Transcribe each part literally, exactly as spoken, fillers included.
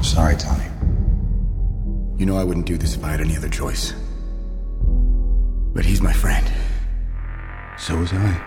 Sorry, Tony. You know I wouldn't do this if I had any other choice. But he's my friend. So was I.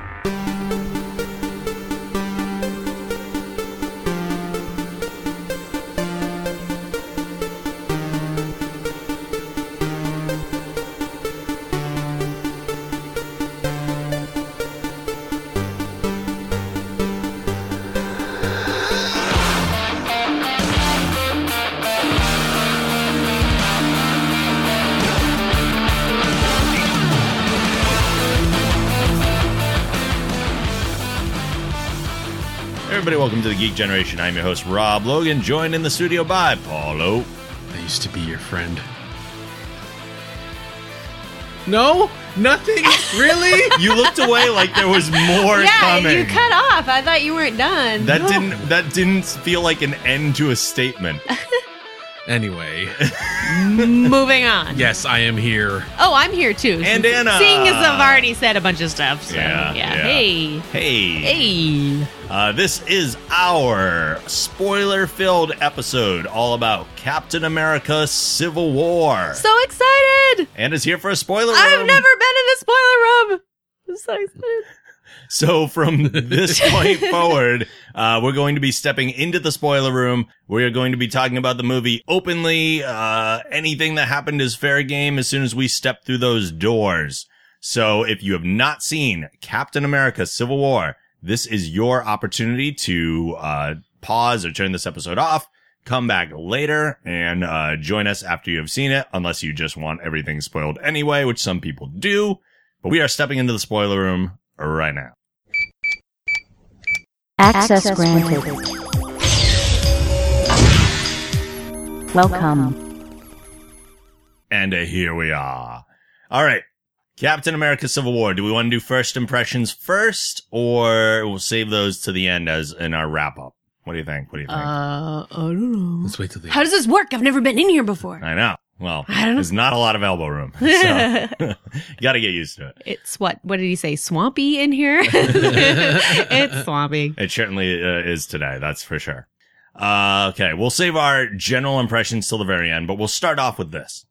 Everybody, welcome to the Geek Generation. I'm your host, Rob Logan, joined in the studio by Paulo. I used to be your friend. No? Nothing? Really? You looked away like there was more yeah, coming. you cut off. I thought you weren't done. That didn't that didn't feel like an end to a statement. Anyway. Moving on. Yes, I am here. Oh, I'm here too. And Anna. Seeing as I've already said a bunch of stuff. So, Yeah, yeah. yeah. Hey. Hey. Hey. Uh, this is our spoiler-filled episode all about Captain America Civil War. So excited. Anna's here for a spoiler room. I've never been in a spoiler room. I'm so excited. So from this point forward, uh, we're going to be stepping into the spoiler room. We're going to be talking about the movie openly. Uh, anything that happened is fair game as soon as we step through those doors. So if you have not seen Captain America Civil War, this is your opportunity to uh, pause or turn this episode off. Come back later and uh, join us after you have seen it, unless you just want everything spoiled anyway, which some people do. But we are stepping into the spoiler room right now. Access granted. Welcome. And uh, here we are. All right. Captain America Civil War. Do we want to do first impressions first, or we'll save those to the end as in our wrap up? What do you think? What do you think? Uh, I don't know. Let's wait till the How does this work? I've never been in here before. I know. Well, I don't know. there's not a lot of elbow room. So you got to get used to it. It's what? What did he say? Swampy in here? It's swampy. It certainly uh, is today. That's for sure. Uh, okay. We'll save our general impressions till the very end, but we'll start off with this.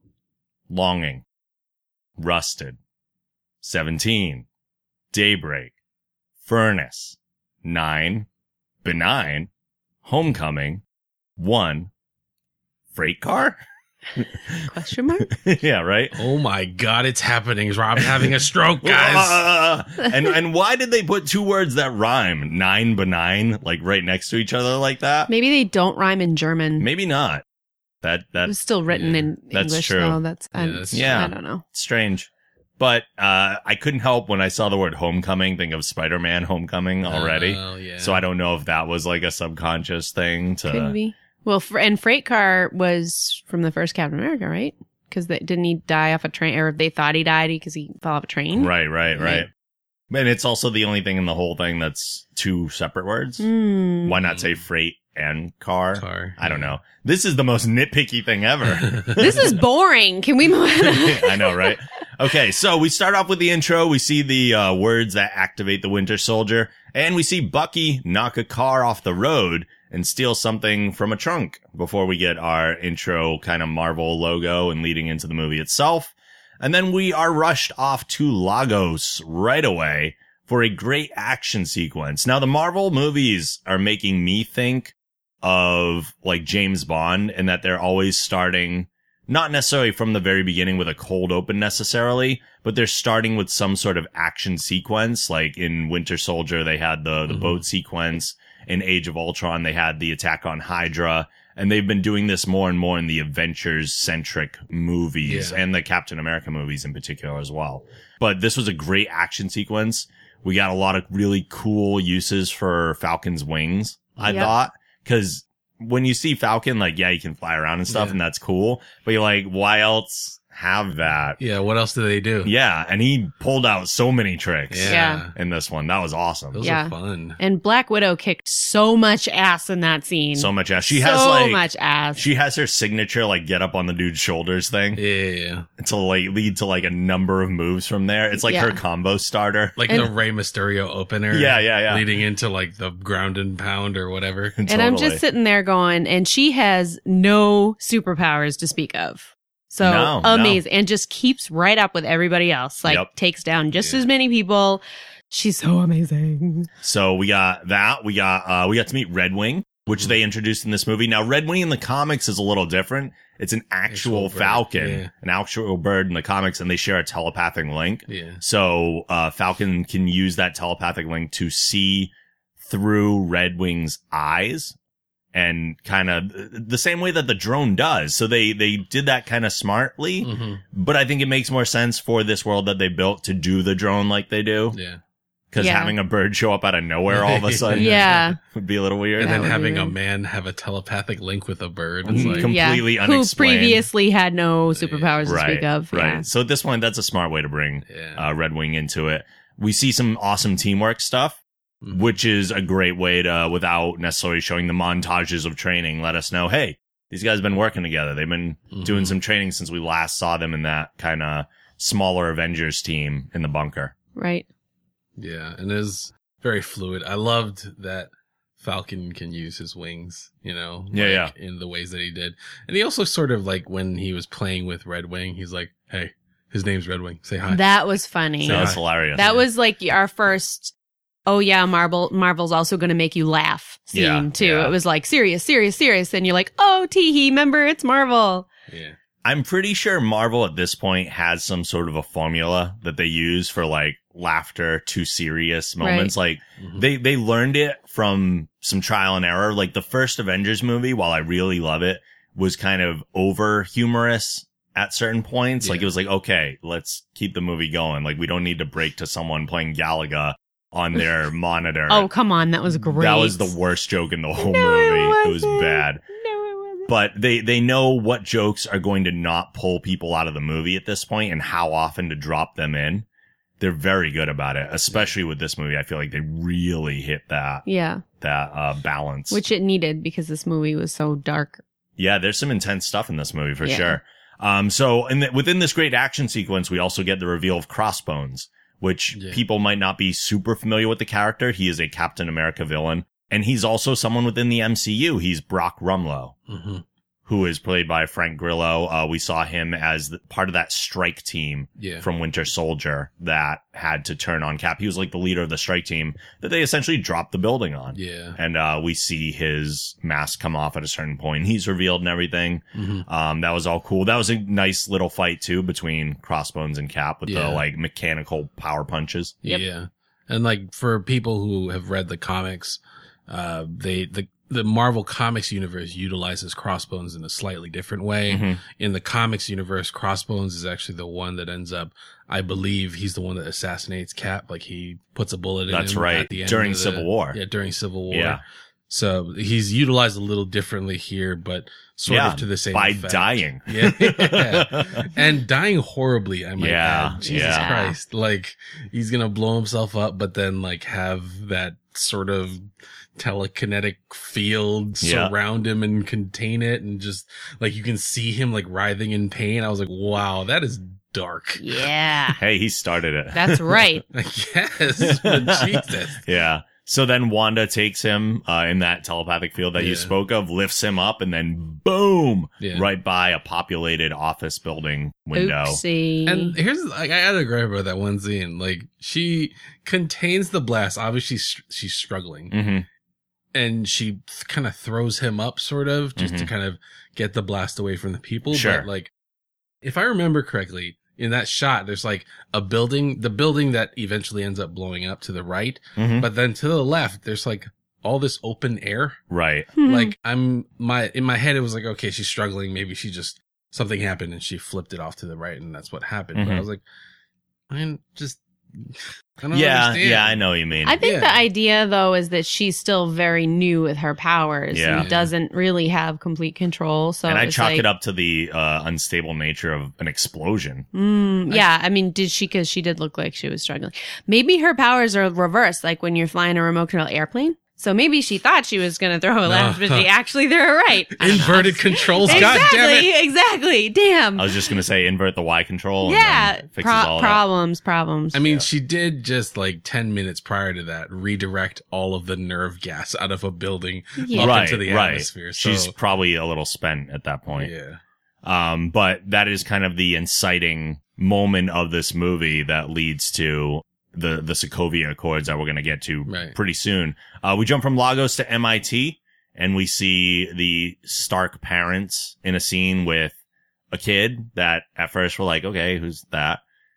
Longing. Rusted. seventeen. Daybreak. Furnace. nine. Benign. Homecoming. one. Freight car? Question mark? Yeah, right? Oh my god, it's happening. Rob's having a stroke, guys. Uh, and and why did they put two words that rhyme? Nine benign, like right next to each other like that? Maybe they don't rhyme in German. Maybe not. That It was That's still written yeah, in that's English, true. though. That's, Yeah, I'm- that's Yeah. I don't know. strange. But uh, I couldn't help when I saw the word homecoming think of Spider-Man Homecoming already. Oh, yeah. So I don't know if that was like a subconscious thing to... Could be. Well, fr- and Freight Car was from the first Captain America, right? Because didn't he die off a train? Or they thought he died because he fell off a train? Right, right, right. Right. And it's also the only thing in the whole thing that's two separate words. Mm. Why not say freight and car? Car, I don't yeah. know. This is the most nitpicky thing ever. This is boring. Can we move on? I know, right? Okay, so we start off with the intro. We see the uh, words that activate the Winter Soldier, and we see Bucky knock a car off the road and steal something from a trunk before we get our intro kind of Marvel logo and leading into the movie itself. And then we are rushed off to Lagos right away for a great action sequence. Now, the Marvel movies are making me think of like James Bond in that they're always starting not necessarily from the very beginning with a cold open necessarily, but they're starting with some sort of action sequence. Like in Winter Soldier, they had the, the Mhm. boat sequence. In Age of Ultron, they had the attack on Hydra. And they've been doing this more and more in the Avengers-centric movies Yeah. and the Captain America movies in particular as well. But this was a great action sequence. We got a lot of really cool uses for Falcon's wings, I Yep. thought. Because when you see Falcon, like, yeah, he can fly around and stuff, Yeah. and that's cool. But you're like, why else have that. Yeah, what else do they do? Yeah, and he pulled out so many tricks Yeah. Yeah. in this one. That was awesome. Those Yeah. are fun. And Black Widow kicked so much ass in that scene. So much ass. She so has like much ass. she has her signature like get up on the dude's shoulders thing. Yeah. To like lead to like a number of moves from there. It's like Yeah. her combo starter. Like And- the Rey Mysterio opener. Yeah, yeah, yeah. Leading into like the ground and pound or whatever. And I'm just sitting there going, and she has no superpowers to speak of. So No, no. amazing. And just keeps right up with everybody else. Like Yep. takes down just Yeah. as many people. She's so amazing. So we got that. We got uh we got to meet Red Wing, which they introduced in this movie. Now Red Wing in the comics is a little different. It's an actual, Actual bird, falcon, yeah. an actual bird in the comics, and they share a telepathic link. Yeah. So uh Falcon can use that telepathic link to see through Red Wing's eyes. And kind of the same way that the drone does. So they, they did that kind of smartly, hmm but I think it makes more sense for this world that they built to do the drone like they do. Yeah. Cause Yeah. having a bird show up out of nowhere all of a sudden Yeah. would be a little weird. And That then would be having a weird. man have a telepathic link with a bird. It's Mm, like, com- Completely yeah. unexplained. Who previously had no superpowers to right, speak of. right. Yeah. So at this point, that's a smart way to bring yeah. uh, Red Wing into it. We see some awesome teamwork stuff. Mhm. Which is a great way to, without necessarily showing the montages of training, let us know, hey, these guys have been working together. They've been Mhm. doing some training since we last saw them in that kind of smaller Avengers team in the bunker. Right. Yeah. And it was very fluid. I loved that Falcon can use his wings, you know, Yeah, like, in the ways that he did. And he also sort of like when he was playing with Red Wing, he's like, hey, his name's Red Wing. Say hi. That was funny. So Yeah. that's hilarious. That was like our first, oh yeah, Marvel, Marvel's also going to make you laugh scene Yeah, too. yeah. It was like serious, serious, serious. And you're like, oh, tee-hee, remember it's Marvel. yeah. I'm pretty sure Marvel at this point has some sort of a formula that they use for like laughter to serious moments. Like Mhm. they, they learned it from some trial and error. Like the first Avengers movie, while I really love it, was kind of over humorous at certain points. Like Yeah. it was like, okay, let's keep the movie going. Like we don't need to break to someone playing Galaga on their monitor. Oh, come on. That was great. That was the worst joke in the whole No, movie. it It was wasn't. bad. No, it wasn't. But they, they know what jokes are going to not pull people out of the movie at this point and how often to drop them in. They're very good about it, especially with this movie. I feel like they really hit that, Yeah. that, uh, balance. Which it needed because this movie was so dark. Yeah, there's some intense stuff in this movie for Yeah. sure. Um, so in the, within this great action sequence, we also get the reveal of Crossbones, which Yeah. people might not be super familiar with the character. He is a Captain America villain. And he's also someone within the M C U. He's Brock Rumlow, hmm who is played by Frank Grillo. Uh, we saw him as the, part of that strike team Yeah. from Winter Soldier that had to turn on Cap. He was like the leader of the strike team that they essentially dropped the building on. Yeah. And, uh, we see his mask come off at a certain point. He's revealed and everything. hmm Um, that was all cool. That was a nice little fight too between Crossbones and Cap with Yeah. the like mechanical power punches. Yep. Yeah. And like for people who have read the comics, uh, they, the, the Marvel Comics universe utilizes Crossbones in a slightly different way. Mhm. In the comics universe, Crossbones is actually the one that ends up, I believe he's the one that assassinates Cap. Like he puts a bullet in That's him right. at the end During of the- Civil War. Yeah, during Civil War. Yeah. So he's utilized a little differently here, but sort Yeah, of to the same by effect. dying. Yeah. And dying horribly, I might Yeah, add. Jesus yeah. Christ. Like, he's gonna blow himself up, but then, like, have that sort of telekinetic field Yeah. surround him and contain it, and just, like, you can see him, like, writhing in pain. I was like, wow, that is dark. Yeah. Hey, he started it. That's right. I guess, but Jesus. Yeah. So then Wanda takes him uh, in that telepathic field that you Yeah. spoke of, lifts him up, and then boom, Yeah. right by a populated office building window. Oopsie. And here's, like, I had to gripe about that one scene. Like, she contains the blast. Obviously, she's, she's struggling. hmm And she th- kind of throws him up, sort of, just to Mhm. kind of get the blast away from the people. Sure. But, like, if I remember correctly, in that shot, there's, like, a building, the building that eventually ends up blowing up to the right. hmm But then to the left, there's, like, all this open air. Right. Hmm. Like, I'm, my, in my head, it was like, okay, she's struggling. Maybe she just, something happened and she flipped it off to the right, and that's what happened. But I Mhm. was like, man, just I don't Yeah, understand. yeah, I know what you mean. I think Yeah. the idea, though, is that she's still very new with her powers Yeah. and doesn't really have complete control. So and I it's chalk like, it up to the uh, unstable nature of an explosion. Mm, yeah, I mean, did she? Because she did look like she was struggling. Maybe her powers are reversed, like when you're flying a remote control airplane. So maybe she thought she was going to throw a left, but she actually threw it right. I don't know. Inverted controls. God Exactly, damn it. exactly. Damn. I was just going to say invert the Y control. yeah, And then fixes Pro- all that. problems, problems. I mean, she did just like ten minutes prior to that redirect all of the nerve gas out of a building Yeah. up Right, into the right. atmosphere. So, She's probably a little spent at that point. yeah. Um, but that is kind of the inciting moment of this movie that leads to the, the Sokovia Accords that we're going to get to Right. pretty soon. Uh, we jump from Lagos to M I T and we see the Stark parents in a scene with a kid that at first we're like, okay, who's that?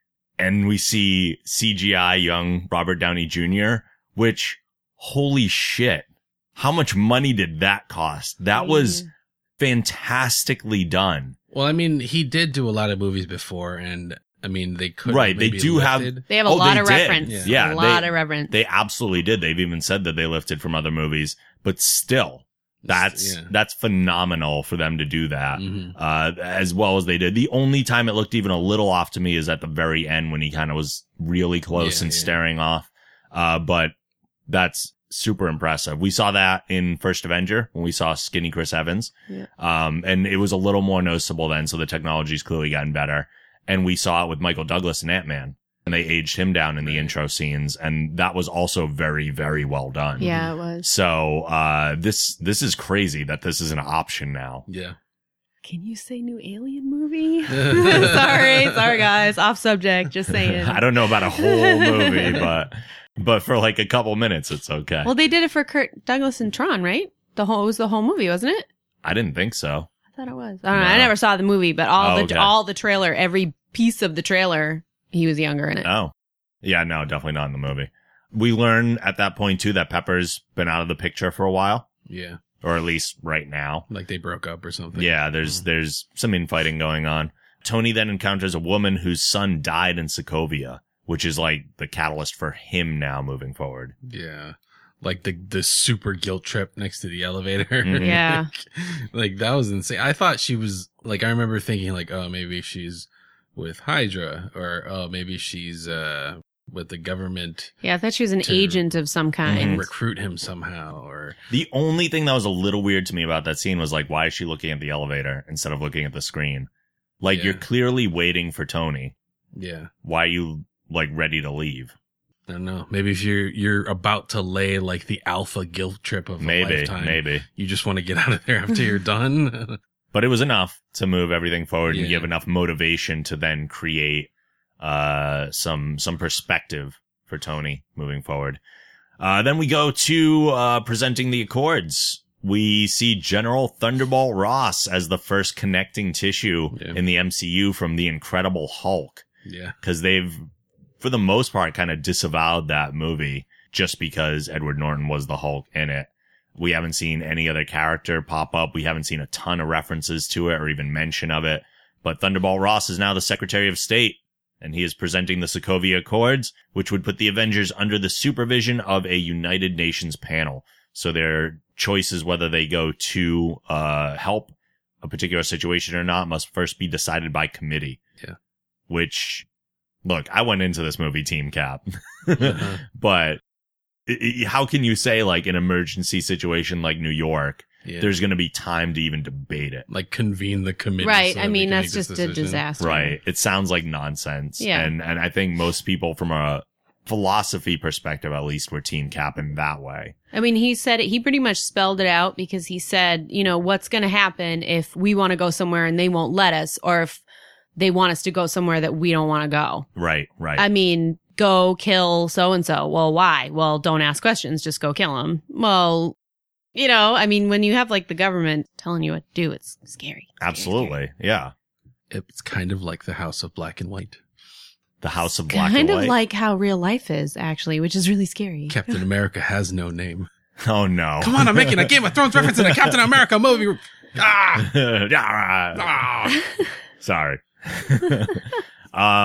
And we see C G I young Robert Downey Junior, which holy shit. How much money did that cost? That was fantastically done. Well, I mean, he did do a lot of movies before, and I mean, they could Right, they do have- They have a Oh, lot they of did. reference. Yeah. Yeah, a lot they- of reference. They absolutely did. They've even said that they lifted from other movies, but still, that's, Yeah. that's phenomenal for them to do that. Mhm. Uh, as well as they did. The only time it looked even a little off to me is at the very end when he kind of was really close Yeah, and yeah. staring off. Uh, but that's super impressive. We saw that in First Avenger when we saw skinny Chris Evans. Yeah. Um, and it was a little more noticeable then. So the technology's clearly gotten better. And we saw it with Michael Douglas and Ant-Man. And they aged him down in the Right. intro scenes. And that was also very, very well done. yeah, it was. So, uh, this, this is crazy that this is an option now. Yeah. Can you say new Alien movie? sorry, sorry guys, off subject. Just saying. I don't know about a whole movie, but, but for like a couple minutes, it's okay. Well, they did it for Kurt Douglas and Tron, right? The whole it was the whole movie, wasn't it? I didn't think so. I thought it was. I don't know. No. I never saw the movie, but all Oh, the okay. all the trailer, every piece of the trailer, he was younger in it. Oh, yeah, no, definitely not in the movie. We learn at that point too that Pepper's been out of the picture for a while, Yeah. or at least right now. Like they broke up or something. Yeah, there's there's some infighting going on. Tony then encounters a woman whose son died in Sokovia, which is like the catalyst for him now moving forward. Yeah. Like the, the super guilt trip next to the elevator. Mhm. Yeah. Like that was insane. I thought she was like, I remember thinking like, oh, maybe she's with Hydra or, oh, maybe she's, uh, with the government Yeah, I thought she was an To- agent of some Mm-hmm. kind. and recruit him somehow or, The only thing that was a little weird to me about that scene was like, why is she looking at the elevator instead of looking at the screen? Like, Yeah. you're clearly waiting for Tony. yeah. Why are you like ready to leave? I don't know. Maybe if you're, you're about to lay like the alpha guilt trip of a Maybe, lifetime, maybe. you just want to get out of there after you're done. But it was enough to move everything forward and Yeah. give enough motivation to then create uh some some perspective for Tony moving forward. Uh then we go to uh presenting the Accords. We see General Thunderbolt Ross as the first connecting tissue Yeah. in the M C U from the Incredible Hulk, yeah. because they've for the most part kind of disavowed that movie just because Edward Norton was the Hulk in it. We haven't seen any other character pop up. We haven't seen a ton of references to it or even mention of it. But Thunderbolt Ross is now the Secretary of State, and he is presenting the Sokovia Accords, which would put the Avengers under the supervision of a United Nations panel. So their choices whether they go to uh help a particular situation or not must first be decided by committee. Yeah. Which, look, I went into this movie Team Cap, Uh-huh. but i i how can you say like an emergency situation like New York, Yeah. there's going to be time to even debate it? like convene the committee. Right. so I that they mean, can that's make this just a decision. disaster. Right. It sounds like nonsense. Yeah. And, and I think most people from a philosophy perspective, at least, were Team Cap in that way. I mean, he said it, he pretty much spelled it out because he said, you know, what's going to happen if we want to go somewhere and they won't let us, or if they want us to go somewhere that we don't want to go. Right. Right. I mean, go kill so and so. Well, why? Well, don't ask questions. Just go kill them. Well, you know, I mean, when you have like the government telling you what to do, it's scary. Absolutely. Yeah. It's kind of like the House of Black and White. The House of Black Kind and of White. like how real life is, actually, which is really scary. Captain America has no name. Oh, no. Come on, I'm making a Game of Thrones reference in a Captain America movie. Ah! Ah. Ah! Sorry. um,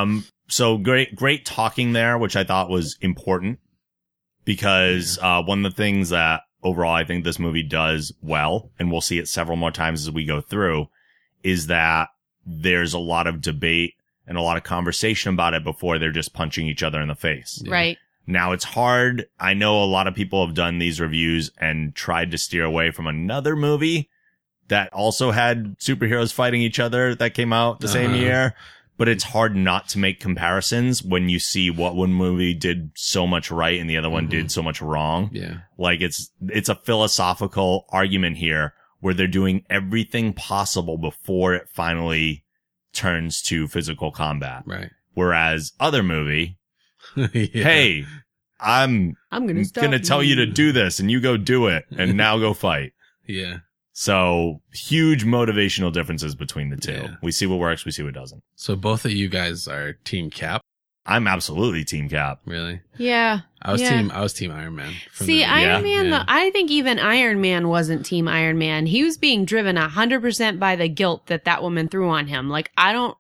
so great, great talking there, which I thought was important because, uh, one of the things that overall I think this movie does well, and we'll see it several more times as we go through, is that there's a lot of debate and a lot of conversation about it before they're just punching each other in the face. Yeah. Right. Now it's hard. I know a lot of people have done these reviews and tried to steer away from another movie that also had superheroes fighting each other that came out the Uh-huh. same year. But it's hard not to make comparisons when you see what one movie did so much right and the other one Mhm. did so much wrong. Yeah. Like it's, it's a philosophical argument here where they're doing everything possible before it finally turns to physical combat. Right. Whereas other movie, Yeah. hey, I'm I'm gonna stop gonna tell you to do this and you go do it and now go fight. Yeah. So huge motivational differences between the two. Yeah. We see what works. We see what doesn't. So both of you guys are Team Cap, I'm absolutely Team Cap. really? Yeah. I was Yeah. team. I was Team Iron Man. from See, the- Iron Yeah. Man, Yeah. though, I think even Iron Man wasn't Team Iron Man. He was being driven one hundred percent by the guilt that that woman threw on him. Like, I don't,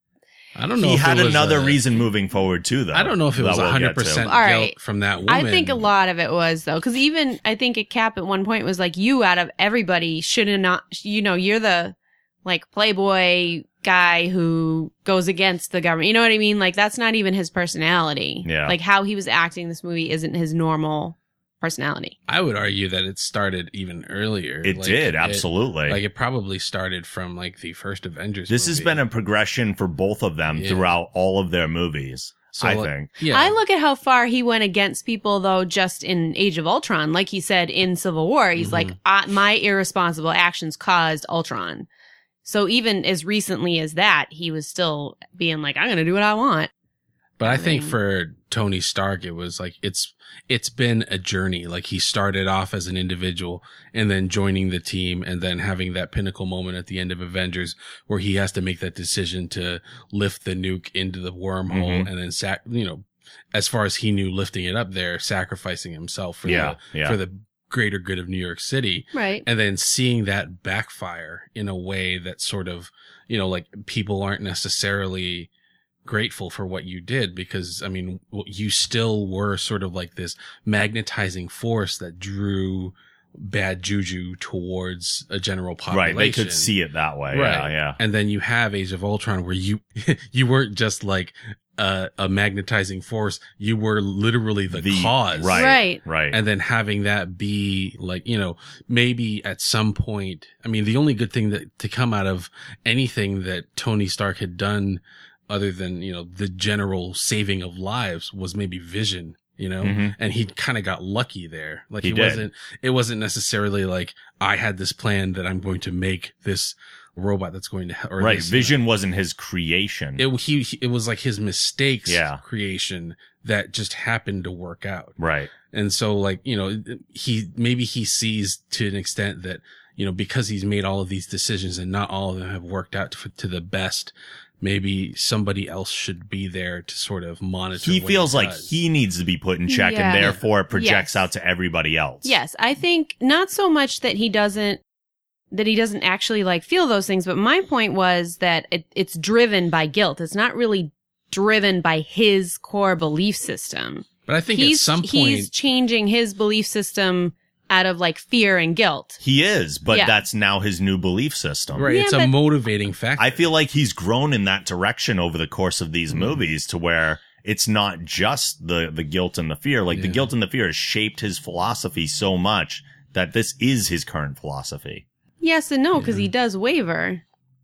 I don't know. He if had it was another a- reason moving forward too, though. I don't know if it that was we'll one hundred get to. percent All right. guilt from that woman. I think a lot of it was, though. Because even, I think at Cap at one point was like, you out of everybody should have not, you know, you're the, like, playboy guy who goes against the government. You know what I mean? Like, that's not even his personality. Yeah. Like, how he was acting in this movie isn't his normal personality. I would argue that it started even earlier. It Like, did, absolutely. like it probably started from like the first Avengers. This has movie. been a progression for both of them Yeah. throughout all of their movies, So, I like, think. Yeah. I look at how far he went against people, though, just in Age of Ultron. Like he said in Civil War, he's Mhm. like, uh, my irresponsible actions caused Ultron. So even as recently as that, he was still being like, I'm going to do what I want. But I I think mean- for Tony Stark, it was like it's it's been a journey. Like he started off as an individual and then joining the team and then having that pinnacle moment at the end of Avengers where he has to make that decision to lift the nuke into the wormhole Mhm. and then sac- you know, as far as he knew, lifting it up there, sacrificing himself for Yeah, the yeah. for the greater good of New York City. Right. And then seeing that backfire in a way that sort of, you know, like people aren't necessarily grateful for what you did because, I mean, you still were sort of like this magnetizing force that drew bad juju towards a general population. Right. They could see it that way. Yeah, yeah. And then you have Age of Ultron where you, you weren't just like a, a magnetizing force. You were literally the, The- cause. Right. Right. Right. And then having that be like, you know, maybe at some point, I mean, the only good thing that to come out of anything that Tony Stark had done other than, you know, the general saving of lives was maybe vision, you know, Mhm. and he kind of got lucky there. Like He he, did. wasn't, it wasn't necessarily like I had this plan that I'm going to make this robot that's going to, or Right. this, Vision wasn't his creation. It, he, he- it was like his mistakes Yeah. creation that just happened to work out. right. And so like, you know, he, maybe he sees to an extent that, you know, because he's made all of these decisions and not all of them have worked out to, to the best, maybe somebody else should be there to sort of monitor. He what feels like does. he needs to be put in check Yeah. and therefore it projects Yes. out to everybody else. Yes. I think not so much that he doesn't, that he doesn't actually like feel those things, but my point was that it, it's driven by guilt. It's not really driven by his core belief system. But I think he's, at some point, he's changing his belief system out of like fear and guilt. He is, but Yeah. that's now his new belief system. right, Yeah, it's a but- motivating factor. I feel like he's grown in that direction over the course of these Mhm. movies to where it's not just the, the guilt and the fear. Like the Yeah. guilt and the fear has shaped his philosophy so much that this is his current philosophy. Yes and no, because Yeah. he does waver.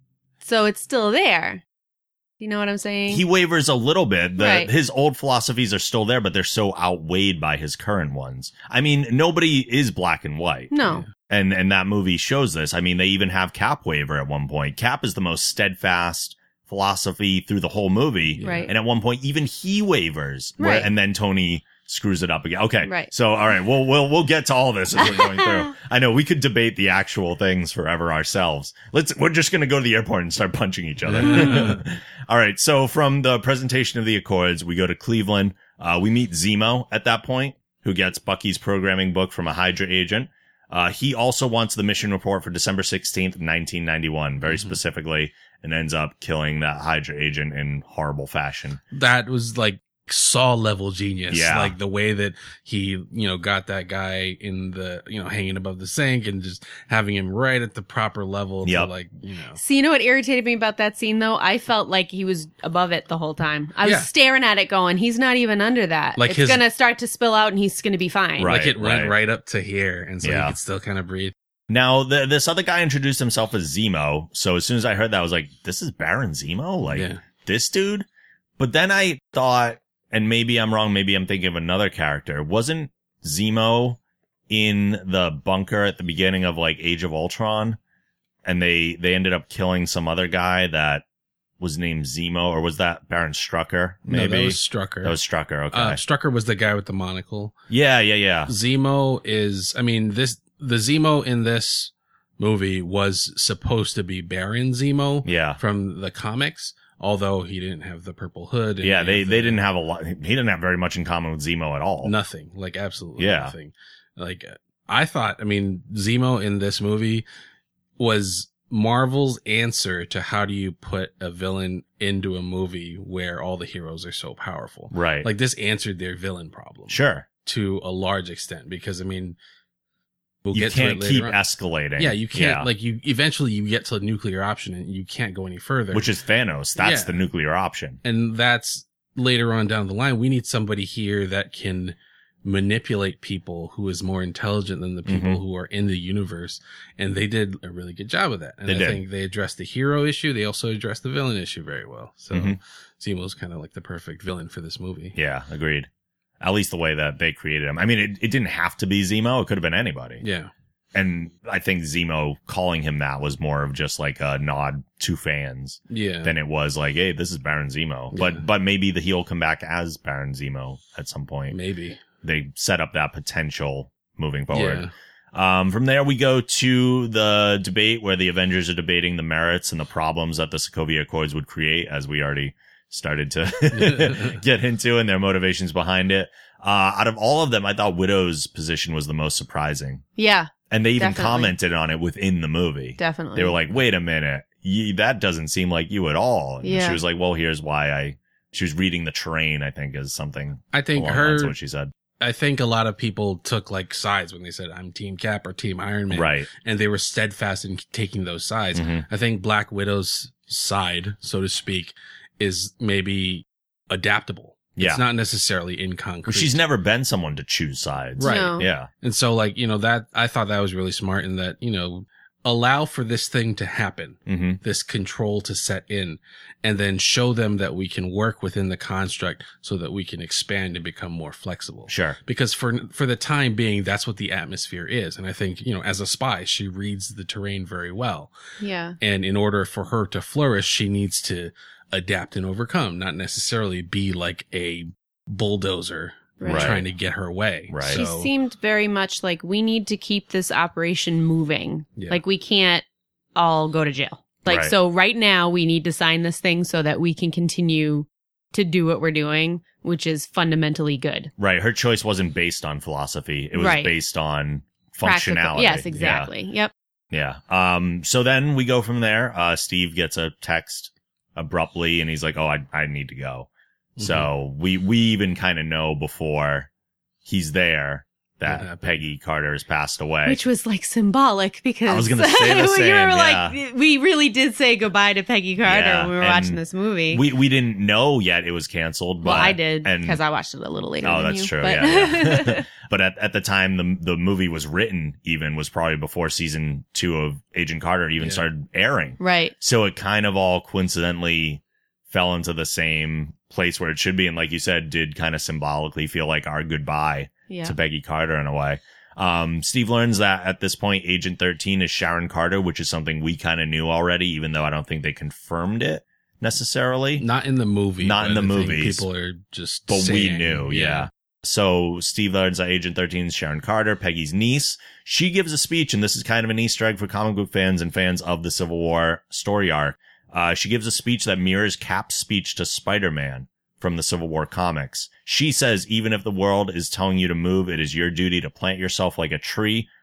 So it's still there. You know what I'm saying? He wavers a little bit. The, Right. His old philosophies are still there, but they're so outweighed by his current ones. I mean, nobody is black and white. no. And and that movie shows this. I mean, they even have Cap waver at one point. Cap is the most steadfast philosophy through the whole movie. Right. And at one point, even he wavers. Where, Right. and then Tony screws it up again. Okay. Right. So, all right. We'll, we'll, we'll get to all this as we're going through. I know we could debate the actual things forever ourselves. Let's, we're just going to go to the airport and start punching each other. All right. So from the presentation of the Accords, we go to Cleveland. Uh, we meet Zemo at that point, who gets Bucky's programming book from a Hydra agent. Uh, he also wants the mission report for December sixteenth, nineteen ninety-one, very Mm-hmm. specifically, and ends up killing that Hydra agent in horrible fashion. That was like Saw level genius. Yeah. Like the way that he, you know, got that guy in the, you know, hanging above the sink and just having him right at the proper level Yep. to like, you know. So you know what irritated me about that scene though? I felt like he was above it the whole time. I was Yeah. staring at it going, he's not even under that. Like it's his- gonna start to spill out and he's gonna be fine. Right. Like it went right. right up to here. And so Yeah. he could still kind of breathe. Now, the, this other guy introduced himself as Zemo. So as soon as I heard that, I was like, this is Baron Zemo? Like, Yeah. this dude? But then I thought, and maybe I'm wrong, maybe I'm thinking of another character. Wasn't Zemo in the bunker at the beginning of like Age of Ultron? And they, they ended up killing some other guy that was named Zemo, or was that Baron Strucker? Maybe. No, that was Strucker. That was Strucker, okay. Uh, Strucker was the guy with the monocle. yeah, yeah, yeah. Zemo is, I mean, this, the Zemo in this movie was supposed to be Baron Zemo Yeah. from the comics, although he didn't have the purple hood. and Yeah, any they, of they the- didn't have a lot. He didn't have very much in common with Zemo at all. Nothing, like absolutely Yeah. nothing. Like I thought, I mean, Zemo in this movie was Marvel's answer to how do you put a villain into a movie where all the heroes are so powerful. Right. Like this answered their villain problem Sure. to a large extent because I mean, we'll You get can't to it keep later on. escalating. Yeah, you can't Yeah. like you eventually you get to a nuclear option and you can't go any further. Which is Thanos. That's Yeah. the nuclear option. and that's later on down the line. We need somebody here that can manipulate people who is more intelligent than the people Mhm. who are in the universe. And they did a really good job of that. And They I did. think they addressed the hero issue. They also addressed the villain issue very well. So Mhm. Zemo's kind of like the perfect villain for this movie. Yeah, agreed. At least the way that they created him. I mean, it, it didn't have to be Zemo. It could have been anybody. Yeah. And I think Zemo calling him that was more of just like a nod to fans Yeah. than it was like, hey, this is Baron Zemo. Yeah. But but maybe the he'll come back as Baron Zemo at some point. Maybe. They set up that potential moving forward. Yeah. Um, from there, we go to the debate where the Avengers are debating the merits and the problems that the Sokovia Accords would create, as we already started to get into, and their motivations behind it. Uh, out of all of them, I thought Widow's position was the most surprising. Yeah, And they even Definitely. commented on it within the movie. definitely. They were like, wait a minute, ye, that doesn't seem like you at all. And Yeah. she was like, well, here's why I, she was reading the terrain, I think, is something I think along the lines of her, what she said. I think a lot of people took like sides when they said I'm Team Cap or Team Iron Man. Right. And they were steadfast in taking those sides. Mhm. I think Black Widow's side, so to speak, is maybe adaptable. Yeah. It's not necessarily in concrete. She's never been someone to choose sides. Right. No. Yeah. And so like, you know, that I thought that was really smart in that, you know, allow for this thing to happen, hmm this control to set in, and then show them that we can work within the construct so that we can expand and become more flexible. Sure. Because for for the time being, that's what the atmosphere is. And I think, you know, as a spy, she reads the terrain very well. yeah. And in order for her to flourish, she needs to adapt and overcome, not necessarily be like a bulldozer Right. trying to get her way. Right. She So, seemed very much like we need to keep this operation moving. Yeah. Like we can't all go to jail. Like, Right. so right now we need to sign this thing so that we can continue to do what we're doing, which is fundamentally good. Right. Her choice wasn't based on philosophy. It was Right. based on Practical- functionality. Yes, Yeah. exactly. Yep. Yeah. Um, so then we go from there. Uh, Steve gets a text abruptly and he's like, oh, I, I need to go. Mm-hmm. So we, we even kind of know before he's there What that happened? Peggy Carter has passed away. Which was like symbolic because I was gonna say the we same, were yeah. like, we really did say goodbye to Peggy Carter Yeah, when we were and watching this movie. we, we didn't know yet it was canceled, but well, I did and- because I watched it a little later. Oh, than that's you, true. but- Yeah, yeah. But at, at the time the the movie was written, even was probably before season two of Agent Carter even Yeah. started airing. right. So it kind of all coincidentally fell into the same place where it should be, and like you said, did kind of symbolically feel like our goodbye Yeah. to Peggy Carter in a way. Um, Steve learns that at this point, Agent thirteen is Sharon Carter, which is something we kind of knew already, even though I don't think they confirmed it necessarily. not in the movie. Not in but the I think movies. People are just But we saying, knew, yeah. So Steve learns that Agent thirteen is Sharon Carter, Peggy's niece. She gives a speech, and this is kind of an Easter egg for comic book fans and fans of the Civil War story arc. Uh, she gives a speech that mirrors Cap's speech to Spider-Man from the Civil War comics. She says, even if the world is telling you to move, it is your duty to plant yourself like a tree,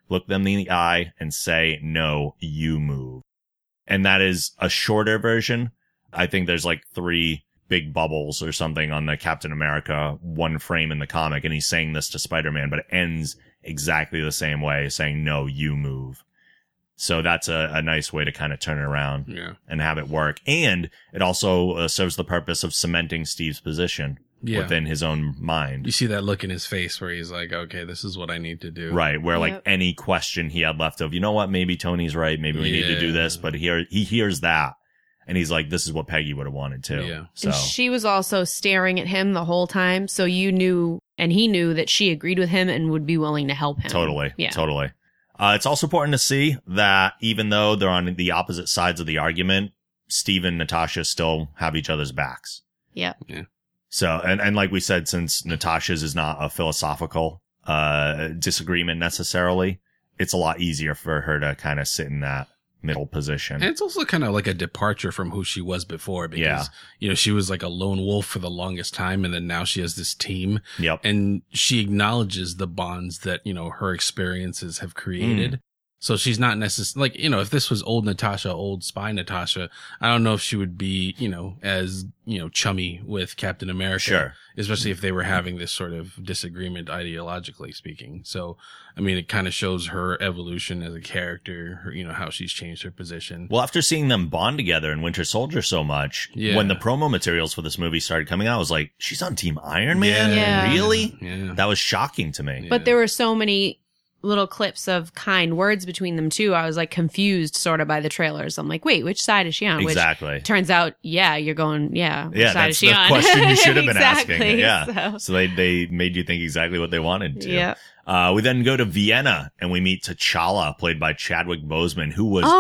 look them in the eye, and say, no, you move. And that is a shorter version. I think there's like three big bubbles or something on the Captain America one frame in the comic, and he's saying this to Spider-Man, but it ends exactly the same way, saying, no, you move. So that's a, a nice way to kind of turn it around Yeah. and have it work. And it also uh, serves the purpose of cementing Steve's position Yeah. within his own mind. You see that look in his face where he's like, okay, this is what I need to do. Right, where like Yep. any question he had left of, you know what, maybe Tony's right, maybe we need to do Yeah. this, but here he hears that, and he's like, this is what Peggy would have wanted too. Yeah. So And she was also staring at him the whole time, so you knew, and he knew that she agreed with him and would be willing to help him. totally, Yeah. totally. Uh, it's also important to see that even though they're on the opposite sides of the argument, Steve and Natasha still have each other's backs. Yep. So, and, and like we said, since Natasha's is not a philosophical uh disagreement necessarily, it's a lot easier for her to kind of sit in that middle position. And it's also kind of like a departure from who she was before because, Yeah. you know, she was like a lone wolf for the longest time. And then now she has this team Yep. and she acknowledges the bonds that, you know, her experiences have created. So she's not necessarily like, you know, if this was old Natasha, old spy Natasha, I don't know if she would be, you know, as, you know, chummy with Captain America. Sure. Especially if they were having this sort of disagreement ideologically speaking. So, I mean, it kind of shows her evolution as a character, her, you know, how she's changed her position. Well, after seeing them bond together in Winter Soldier so much, Yeah. when the promo materials for this movie started coming out, I was like, she's on Team Iron Man? Yeah. Really? Yeah. That was shocking to me. Yeah. But there were so many little clips of kind words between them too. I was like confused sort of by the trailers. I'm like, wait, which side is she on? Exactly. Which turns out, yeah, you're going, yeah, which Yeah, side that's is she the on? question you should have been exactly, asking. Yeah. So, So they, they made you think exactly what they wanted to. yeah. Uh, we then go to Vienna and we meet T'Challa, played by Chadwick Boseman, who was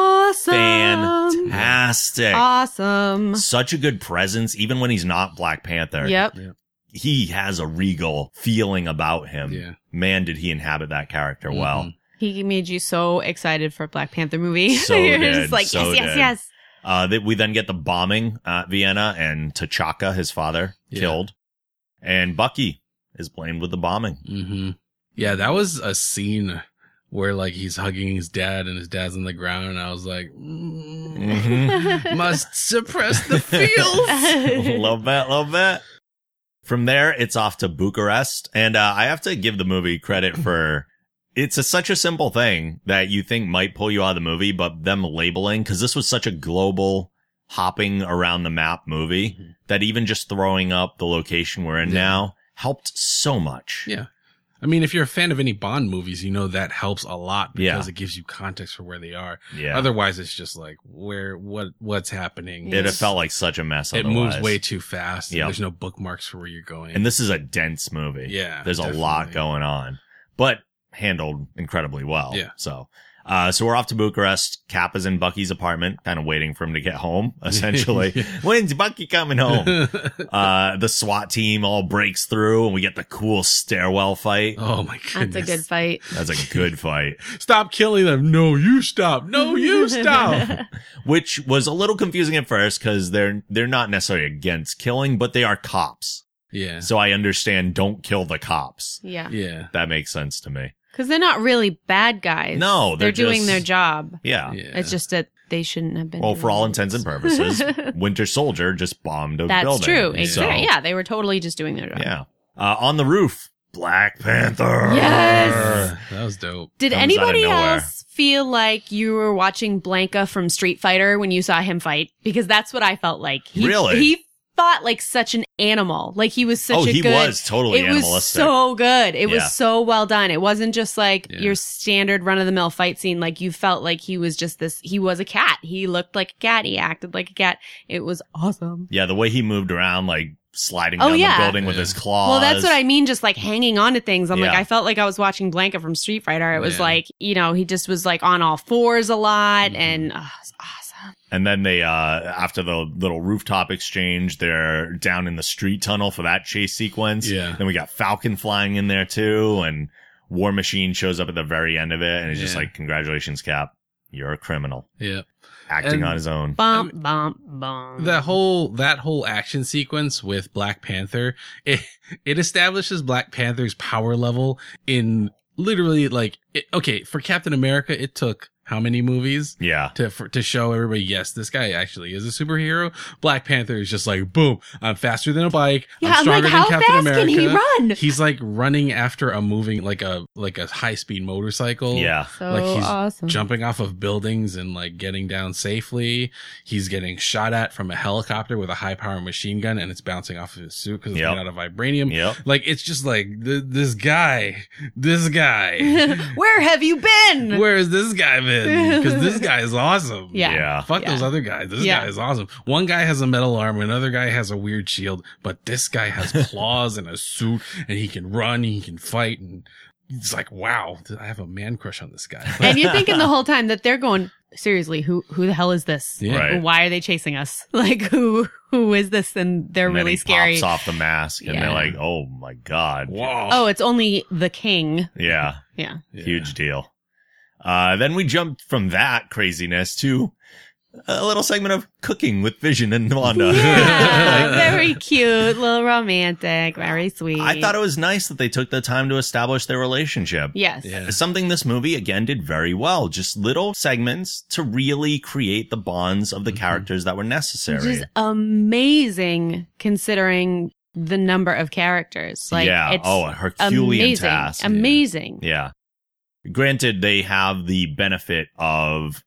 Awesome. fantastic. Awesome. Such a good presence, even when he's not Black Panther. Yep. He has a regal feeling about him. Yeah. Man, did he inhabit that character well. Mhm. He made you so excited for a Black Panther movie. So You're did, just like, so yes, yes, did. yes. Uh, that we then get the bombing at Vienna and T'Chaka, his father, Yeah. killed. And Bucky is blamed with the bombing. Mm-hmm. Yeah, that was a scene where like he's hugging his dad and his dad's on the ground, and I was like, mm, Mhm. must suppress the feels. love that, love that. From there, it's off to Bucharest. And uh, I have to give the movie credit for, it's a, such a simple thing that you think might pull you out of the movie, but them labeling, because this was such a global hopping around the map movie, Mm-hmm. that even just throwing up the location we're in Yeah. now helped so much. Yeah. I mean, if you're a fan of any Bond movies, you know that helps a lot because Yeah. it gives you context for where they are. Yeah. Otherwise, it's just like where what what's happening. It It's- felt like such a mess. it otherwise. moves way too fast. and Yep. There's no bookmarks for where you're going. And this is a dense movie. Yeah, There's a lot definitely. going on, but handled incredibly well. Yeah. So, uh, so we're off to Bucharest. Cap is in Bucky's apartment, kind of waiting for him to get home, essentially. Yeah. When's Bucky coming home? uh, the SWAT team all breaks through and we get the cool stairwell fight. oh my goodness. That's a good fight. That's a good fight, Stop killing them. No, you stop. No, you stop. which was a little confusing at first because they're, they're not necessarily against killing, but they are cops. Yeah. So I understand don't kill the cops. Yeah. Yeah. That makes sense to me. Because they're not really bad guys. No, they're, they're doing just- their job. Yeah. Yeah. It's just that they shouldn't have been. Well, for all doing intents and this. purposes, Winter Soldier just bombed a That's building. true. Yeah. Exactly. So, Yeah, they were totally just doing their job. yeah. Uh, on the roof, Black Panther. Yes. That was dope. Did Comes anybody out of nowhere. else feel like you were watching Blanca from Street Fighter when you saw him fight? Because that's what I felt like. He, Really? He fought like such an animal. Like he was such Oh, a he good. was totally it was animalistic. so good. It Yeah. was so well done. It wasn't just like Yeah. your standard run of the mill fight scene. Like you felt like he was just this. He was a cat. He looked like a cat. He acted like a cat. It was awesome. Yeah, the way he moved around, like sliding Oh, down yeah. the building with Yeah. his claws. Well, that's what I mean. Just like hanging on to things. I'm like, Yeah. I felt like I was watching Blanca from Street Fighter. It was Yeah. like, you know, he just was like on all fours a lot, Mm-hmm. and oh, it's awesome. And then they, uh, after the little rooftop exchange, they're down in the street tunnel for that chase sequence. Yeah. Then we got Falcon flying in there too, and War Machine shows up at the very end of it, and it's just Yeah. like, congratulations, Cap. You're a criminal. Yeah. Acting And- on his own. Bump, bump, bump. That whole that whole action sequence with Black Panther, it it establishes Black Panther's power level in literally like, it, okay, for Captain America, it took how many movies Yeah. to for, to show everybody, yes, this guy actually is a superhero. Black Panther is just like, boom, I'm faster than a bike. Yeah, I'm I'm stronger like, how than Captain fast America. can he run? He's like running after a moving, like a, like a high speed motorcycle. Yeah. So Like he's awesome. jumping off of buildings and like getting down safely. He's getting shot at from a helicopter with a high power machine gun and it's bouncing off of his suit because it's Yep. made out of vibranium. Yep. Like, it's just like, th- this guy, this guy, Where have you been? where has this guy been? Because this guy is awesome. Yeah. Yeah. Fuck Yeah. those other guys. This Yeah. guy is awesome. One guy has a metal arm, another guy has a weird shield, but this guy has claws and a suit and he can run, he can fight, and it's like, wow, I have a man crush on this guy. And you're thinking the whole time that they're going, seriously, who who the hell is this? Yeah. Right. Why are they chasing us? Like, who who is this? And they're And then really he scary. pops off the mask and Yeah. they're like, oh my God. Wow. Oh, it's only the king. Yeah. Yeah. Yeah. Huge deal. Uh, then we jumped from that craziness to a little segment of cooking with Vision and Wanda. Yeah, very cute, little romantic, very sweet. I thought it was nice that they took the time to establish their relationship. Yes. Yeah. It's something this movie again did very well. Just little segments to really create the bonds of the Mhm. characters that were Which necessary. is amazing considering the number of characters. Like, yeah. it's Oh, a Herculean amazing. task. Amazing. Yeah. Granted, they have the benefit of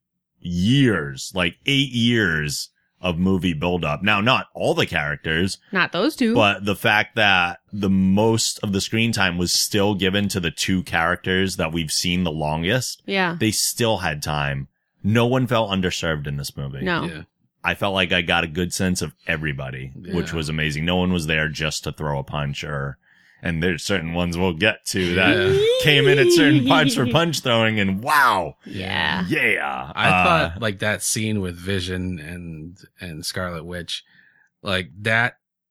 years, like eight years of movie buildup. Now, not all the characters, Not those two. but the fact that the most of the screen time was still given to the two characters that we've seen the longest, yeah. they still had time. No one felt underserved in this movie. No. Yeah. I felt like I got a good sense of everybody, which Yeah. was amazing. No one was there just to throw a punch or, and there's certain ones we'll get to that Yeah. came in at certain parts for punch throwing and wow. Yeah. Yeah. I Uh, thought like that scene with Vision and and Scarlet Witch, like that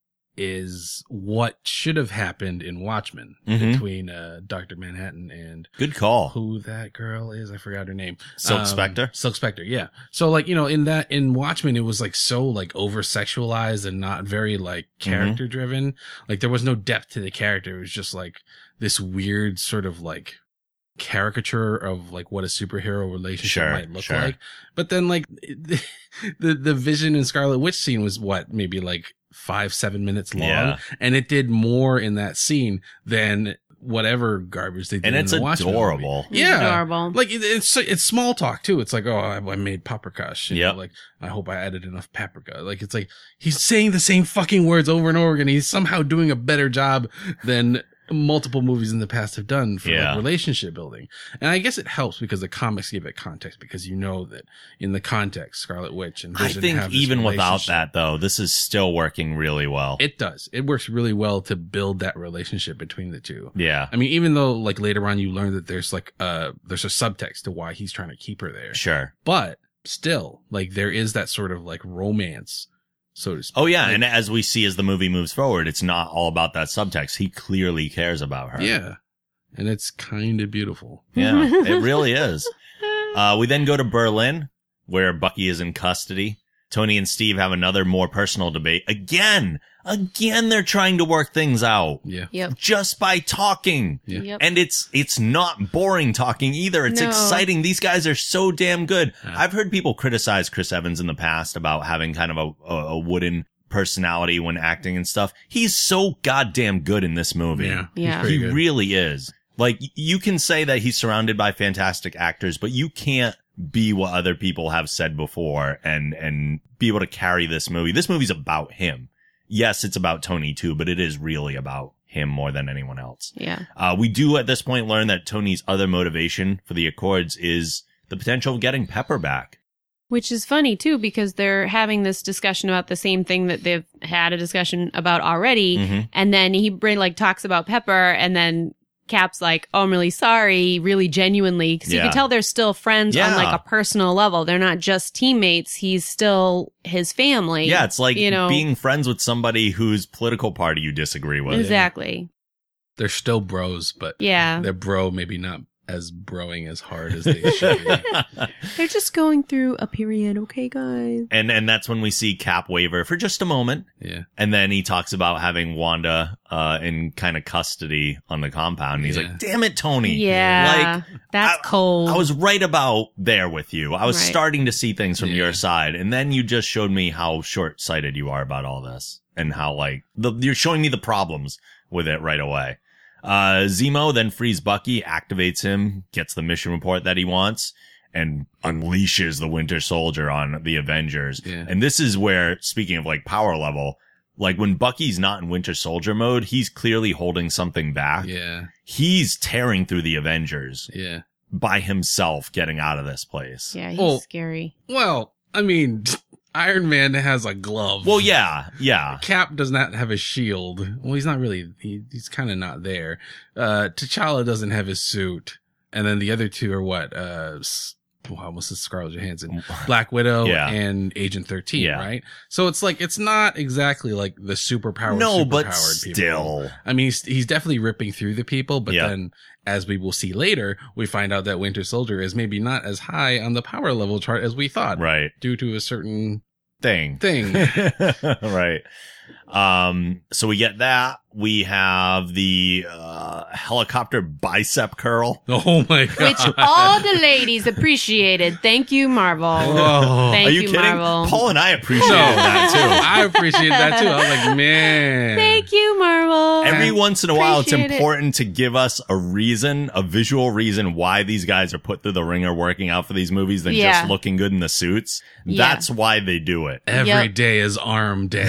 is what should have happened in Watchmen Mhm. between uh, Doctor Manhattan and good call. who that girl is. I forgot her name. Silk Um, Spectre? Silk Spectre, yeah. So like, you know, in that in Watchmen, it was like so like over sexualized and not very like Mm-hmm. character driven. Like there was no depth to the character. It was just like this weird sort of like caricature of like what a superhero relationship Sure, might look sure. like. But then like the the Vision and Scarlet Witch scene was what, maybe like five, seven minutes long. Yeah. And it did more in that scene than whatever garbage they did And in it's the Watchmen movie. adorable. It's Yeah. adorable. Like it, it's it's small talk too. It's like, oh, I, I made paprikash. You know, Yep. like I hope I added enough paprika. Like it's like he's saying the same fucking words over and over again. He's somehow doing a better job than multiple movies in the past have done for Yeah. like relationship building. And I guess it helps because the comics give it context because you know that in the context, Scarlet Witch and I Vision think have this even without relationship. that though, this is still working really well. It does. It works really well to build that relationship between the two. yeah. I mean, even though like later on you learn that there's like uh there's a subtext to why he's trying to keep her there. Sure. But still, like there is that sort of like romance, so to speak. Oh yeah, Like, and as we see as the movie moves forward, it's not all about that subtext. He clearly cares about her. yeah. And it's kind of beautiful. Yeah, it really is. Uh, we then go to Berlin, where Bucky is in custody. Tony and Steve have another more personal debate. Again, again, they're trying to work things out Yeah. Yep. just by talking. Yeah. Yep. And it's it's not boring talking either. It's No. exciting. These guys are so damn good. Yeah. I've heard people criticize Chris Evans in the past about having kind of a, a, a wooden personality when acting and stuff. He's so goddamn good in this movie. Yeah. Yeah. He's pretty He good. really is. Like, y- you can say that he's surrounded by fantastic actors, but you can't be what other people have said before and, and be able to carry this movie. This movie's about him. Yes, it's about Tony too, but it is really about him more than anyone else. Yeah. Uh, we do at this point learn that Tony's other motivation for the Accords is the potential of getting Pepper back. Which is funny too, because they're having this discussion about the same thing that they've had a discussion about already. Mhm. And then he bring, like talks about Pepper, and then Cap's like, "Oh, I'm really sorry," really genuinely, because you Yeah. can tell they're still friends on Yeah. like a personal level. They're not just teammates. He's still his family. Yeah, it's like you know, being friends with somebody whose political party you disagree with. exactly. They're still bros, but Yeah. they're bro maybe not as broing as hard as they should be. They're just going through a period, okay, guys? And and that's when we see Cap waver for just a moment. Yeah. And then he talks about having Wanda uh, in kind of custody on the compound. And he's Yeah. like, damn it, Tony. Yeah. Like, that's I- cold. I was right about there with you. I was Right. starting to see things from Yeah. your side. And then you just showed me how short-sighted you are about all this. And how, like, the, you're showing me the problems with it right away. Uh, Zemo then frees Bucky, activates him, gets the mission report that he wants, and unleashes the Winter Soldier on the Avengers. Yeah. And this is where, speaking of like power level, like when Bucky's not in Winter Soldier mode, he's clearly holding something back. Yeah. He's tearing through the Avengers Yeah. by himself, getting out of this place. yeah, he's Oh. scary. Well, I mean, Iron Man has a glove. Well, yeah, yeah. Cap does not have a shield. Well, he's not really, he, he's kind of not there. Uh, T'Challa doesn't have his suit. And then the other two are what? Uh, s- wow, what's this? Scarlett Johansson, Black Widow, Yeah. and Agent thirteen, Yeah. right? So it's like, it's not exactly like the superpowered, No, but superpowered people. still. I mean, he's, he's definitely ripping through the people, but Yeah. then as we will see later, we find out that Winter Soldier is maybe not as high on the power level chart as we thought. Right. Due to a certain Thing. thing. Right. Um, so we get that. We have the uh, helicopter bicep curl. Oh my god. Which all the ladies appreciated. Thank you, Marvel. Oh. Thank Are you, you, kidding? Marvel. Paul and I appreciated No. that too. I appreciate that too. I was like, man. Thank you, Marvel. Every once in a while, it's Appreciate it. important to give us a reason, a visual reason why these guys are put through the ringer working out for these movies than Yeah. just looking good in the suits. Yeah. That's why they do it. Every day Yep. is arm day.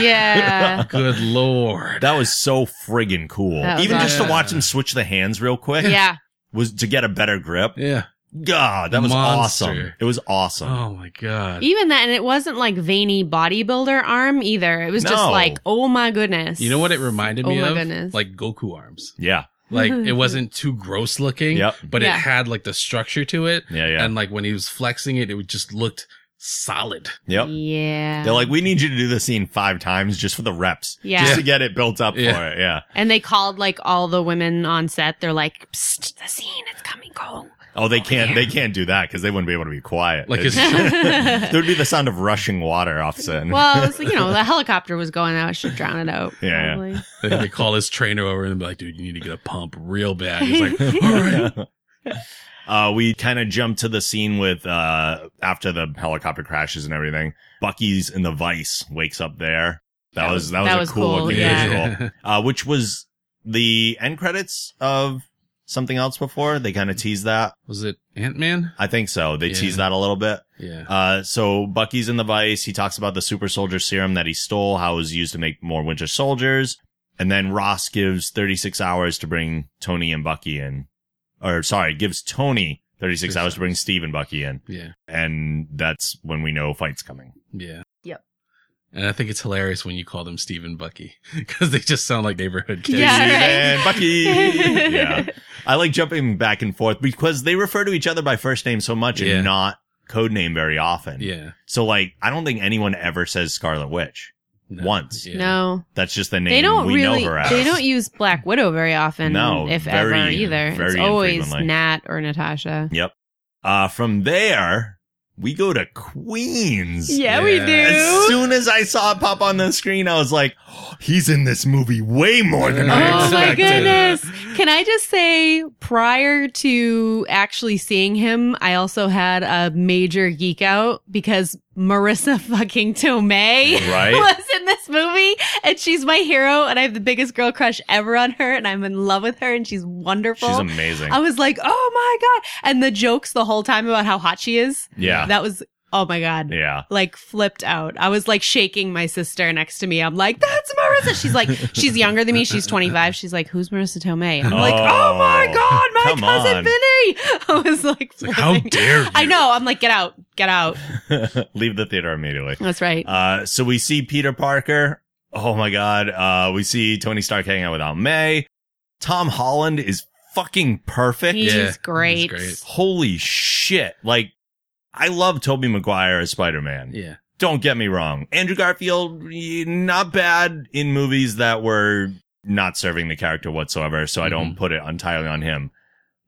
Yeah. Good lord. That was so friggin' cool. That was Even just to awesome. watch them switch the hands real quick Yeah. was to get a better grip. Yeah. God, that was Monster. awesome. It was awesome. Oh my god. Even that, and it wasn't like veiny bodybuilder arm either. It was just No. like, oh my goodness. You know what it reminded me Oh my of? goodness. Like Goku arms. Yeah. Like it wasn't too gross looking, Yep. but Yeah. it had like the structure to it. Yeah, yeah. And like when he was flexing it, it would just looked solid. Yep. Yeah. They're like, we need you to do the scene five times just for the reps. Yeah. Just to get it built up Yeah. for it. Yeah. And they called like all the women on set. They're like, Psst, the scene is coming. Go. Oh, they can't, they can't do that because they wouldn't be able to be quiet. Like It's- his there would be the sound of rushing water off set. Well, it was, you know, the helicopter was going out. Should drown it out. Yeah, yeah. probably. they, they call his trainer over and be like, dude, you need to get a pump real bad. He's like, all right. Uh, we kind of jump to the scene with, uh, after the helicopter crashes and everything. Bucky's in the vice, wakes up there. That was, that was That a was cool cool, looking yeah. visual. Uh, which was the end credits of something else before. They kind of teased that. Was it Ant-Man? I think so. They Yeah. teased that a little bit. Yeah. Uh, so Bucky's in the vice. He talks about the super soldier serum that he stole, how it was used to make more Winter Soldiers. And then Ross gives thirty-six hours to bring Tony and Bucky in. Or sorry, gives Tony thirty-six Six hours to bring hours. Steve and Bucky in. Yeah. And that's when we know fight's coming. Yeah. Yep. And I think it's hilarious when you call them Steve and Bucky because they just sound like neighborhood kids. Yeah, Steve right. and Bucky. Yeah. I like jumping back and forth because they refer to each other by first name so much Yeah. and not code name very often. Yeah. So like, I don't think anyone ever says Scarlet Witch. No. Once. Yeah. No, That's just the name they don't we really. know her as. They don't use Black Widow very often. No, if very- ever either. very It's always infrequently. Nat or Natasha. Yep. Uh, from there, we go to Queens. Yeah, we Yeah. do. As soon as I saw it pop on the screen, I was like, oh, he's in this movie way more than I Oh my expected. goodness. Can I just say, prior to actually seeing him, I also had a major geek out because Marissa fucking Tomei Right? was in this movie and she's my hero and I have the biggest girl crush ever on her and I'm in love with her and she's wonderful. She's amazing. I was like, oh my God. And the jokes the whole time about how hot she is. Yeah. That was, oh my God. Yeah. Like flipped out. I was like shaking my sister next to me. I'm like, that's Marissa. She's like, she's younger than me. She's twenty-five. She's like, who's Marissa Tomei? I'm like, oh my God, my come cousin on. Vinny. I was like, It's like, how flipping. dare you? I know. I'm like, get out, get out. Leave the theater immediately. That's right. Uh, so we see Peter Parker. Oh my God. Uh, we see Tony Stark hanging out with Aunt May. Tom Holland is fucking perfect. He's Yeah, great. he's great. Holy shit. Like, I love Tobey Maguire as Spider-Man. Yeah. Don't get me wrong. Andrew Garfield, eh, not bad in movies that were not serving the character whatsoever, so I don't Mhm. put it entirely on him.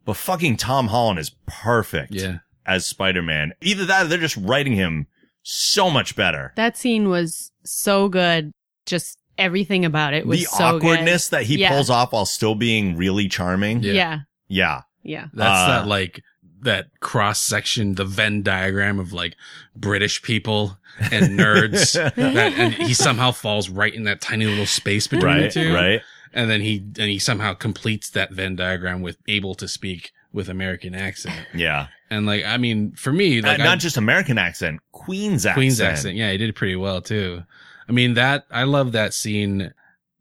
But fucking Tom Holland is perfect Yeah. as Spider-Man. Either that or they're just writing him so much better. That scene was so good. Just everything about it was The so awkwardness that he Yeah. pulls off while still being really charming. good. Yeah. Yeah. Yeah. Yeah. That's Uh, that like that cross section, the Venn diagram of like British people and nerds. that, and he somehow falls right in that tiny little space between the Right, two. right. And then he and he somehow completes that Venn diagram with able to speak with American accent. Yeah. And like, I mean, for me, like Uh, not I- just American accent, Queen's accent. Queen's accent. Yeah, he did pretty well too. I mean, that, I love that scene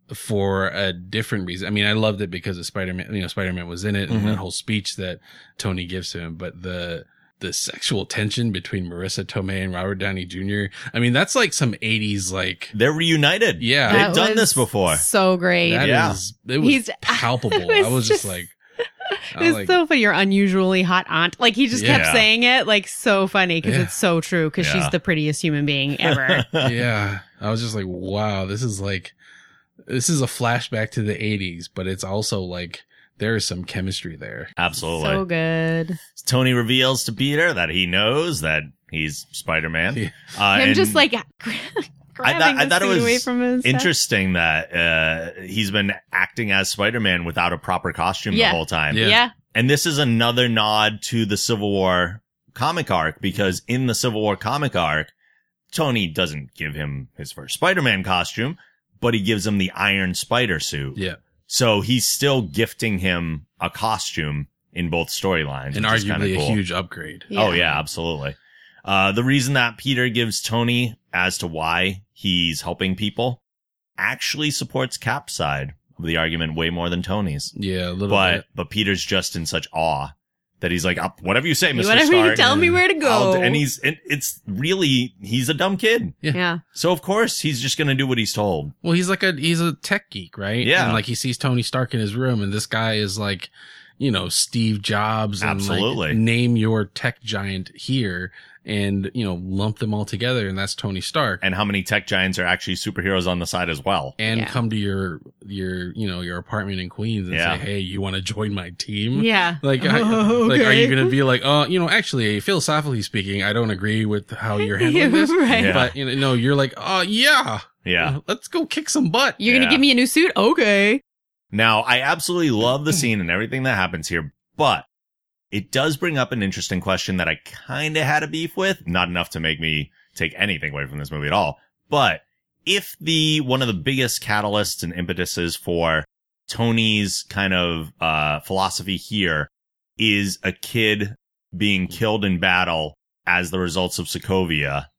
for a different reason. I mean, I loved it because of Spider-Man, you know, Spider-Man was in it and Mhm. that whole speech that Tony gives to him, but the, the sexual tension between Marissa Tomei and Robert Downey Junior I mean, that's like some eighties, like, They're reunited. yeah, They've That done was this before. So great. that Yeah. is, it was He's- palpable. it was I was just, just- like, I was It's like, so funny. Your unusually hot aunt. Like he just kept Yeah. saying it, like so funny because Yeah. it's so true. Because Yeah. she's the prettiest human being ever. yeah, I was just like, wow, this is like, this is a flashback to the eighties, but it's also like, there is some chemistry there. Absolutely. So good. Tony reveals to Peter that he knows that he's Spider-Man. Yeah. Uh, Him and just like grabbing I the thought it suit was away from his chest. interesting that uh, he's been acting as Spider-Man without a proper costume Yeah. the whole time. Yeah. Yeah. And this is another nod to the Civil War comic arc, because in the Civil War comic arc, Tony doesn't give him his first Spider-Man costume, but he gives him the Iron Spider suit. Yeah. So he's still gifting him a costume in both storylines. And which is kinda arguably a cool. huge upgrade. Oh yeah, absolutely. Uh, the reason that Peter gives Tony as to why he's helping people actually supports Cap's side of the argument way more than Tony's. Yeah, a little But, bit. but Peter's just in such awe that he's like, "Uh, whatever you say, Mister Whatever you Stark. tell me where to I'll go. do-" And he's, it, it's really, he's a dumb kid. yeah. So of course he's just going to do what he's told. Well, he's like a, he's a tech geek, right? Yeah. And like he sees Tony Stark in his room and this guy is like, you know, Steve Jobs and Absolutely. like name your tech giant here and, you know, lump them all together. And that's Tony Stark. And how many tech giants are actually superheroes on the side as well. And Yeah. come to your, your, you know, your apartment in Queens and Yeah. say, hey, you want to join my team? Yeah. Like, I- Oh, like, are okay. you going to be like, oh, you know, actually, philosophically speaking, I don't agree with how you're handling this. Right. Yeah. But, you know, no, you're like, oh, yeah. Yeah. Let's go kick some butt. You're Yeah. gonna give me a new suit? Okay. Now, I absolutely love the scene and everything that happens here, but it does bring up an interesting question that I kind of had a beef with. Not enough to make me take anything away from this movie at all. But if the, one of the biggest catalysts and impetuses for Tony's kind of, uh, philosophy here is a kid being killed in battle as the results of Sokovia,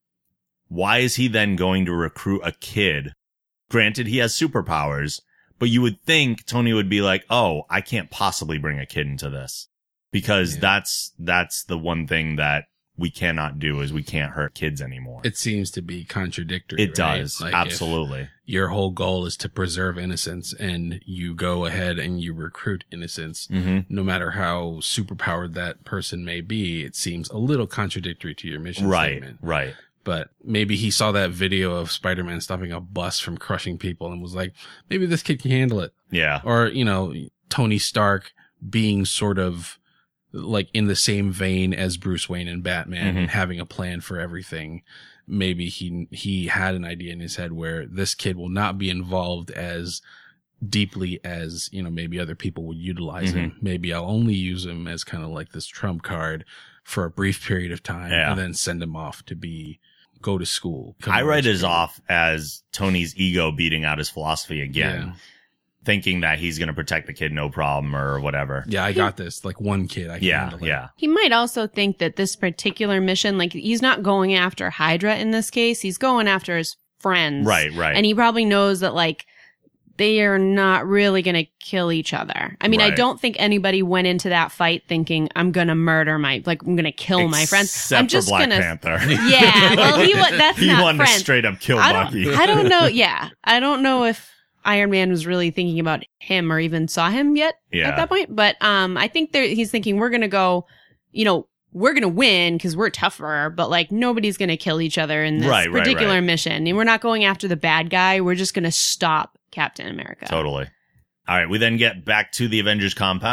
why is he then going to recruit a kid? Granted, he has superpowers, but you would think Tony would be like, oh, I can't possibly bring a kid into this. Because Yeah. that's, that's the one thing that we cannot do is we can't hurt kids anymore. It seems to be contradictory. It right? does. Like, if Absolutely. your whole goal is to preserve innocence and you go ahead and you recruit innocence, hmm no matter how superpowered that person may be, it seems a little contradictory to your mission Right. statement. Right. But maybe he saw that video of Spider-Man stopping a bus from crushing people and was like, maybe this kid can handle it. Yeah. Or, you know, Tony Stark being sort of like in the same vein as Bruce Wayne and Batman Mhm. and having a plan for everything. Maybe he, he had an idea in his head where this kid will not be involved as deeply as, you know, maybe other people would utilize Mm-hmm. him. Maybe I'll only use him as kind of like this trump card for a brief period of time Yeah. and then send him off to be, go to school. I write his School. off as Tony's ego beating out his philosophy again, Yeah. thinking that he's going to protect the kid, no problem or whatever. Yeah, I got this. Like one kid. I can Yeah. handle it. Yeah. He might also think that this particular mission, like he's not going after Hydra in this case. He's going after his friends. Right. Right. And he probably knows that like they are not really going to kill each other. I mean, I Right. don't think anybody went into that fight thinking I'm going to murder my, like I'm going to kill my friends. Except I'm just for Black gonna, Panther. yeah. Well, he wa- that's he not wanted friends. to straight up kill I don't, Bucky. I don't know. Yeah. I don't know if Iron Man was really thinking about him or even saw him yet Yeah. at that point. But, um, I think there, he's thinking we're going to go, you know, we're going to win because we're tougher, but like nobody's going to kill each other in this Right, right, particular right. mission. And we're not going after the bad guy. We're just going to stop Captain America. Totally. All right. We then get back to the Avengers compound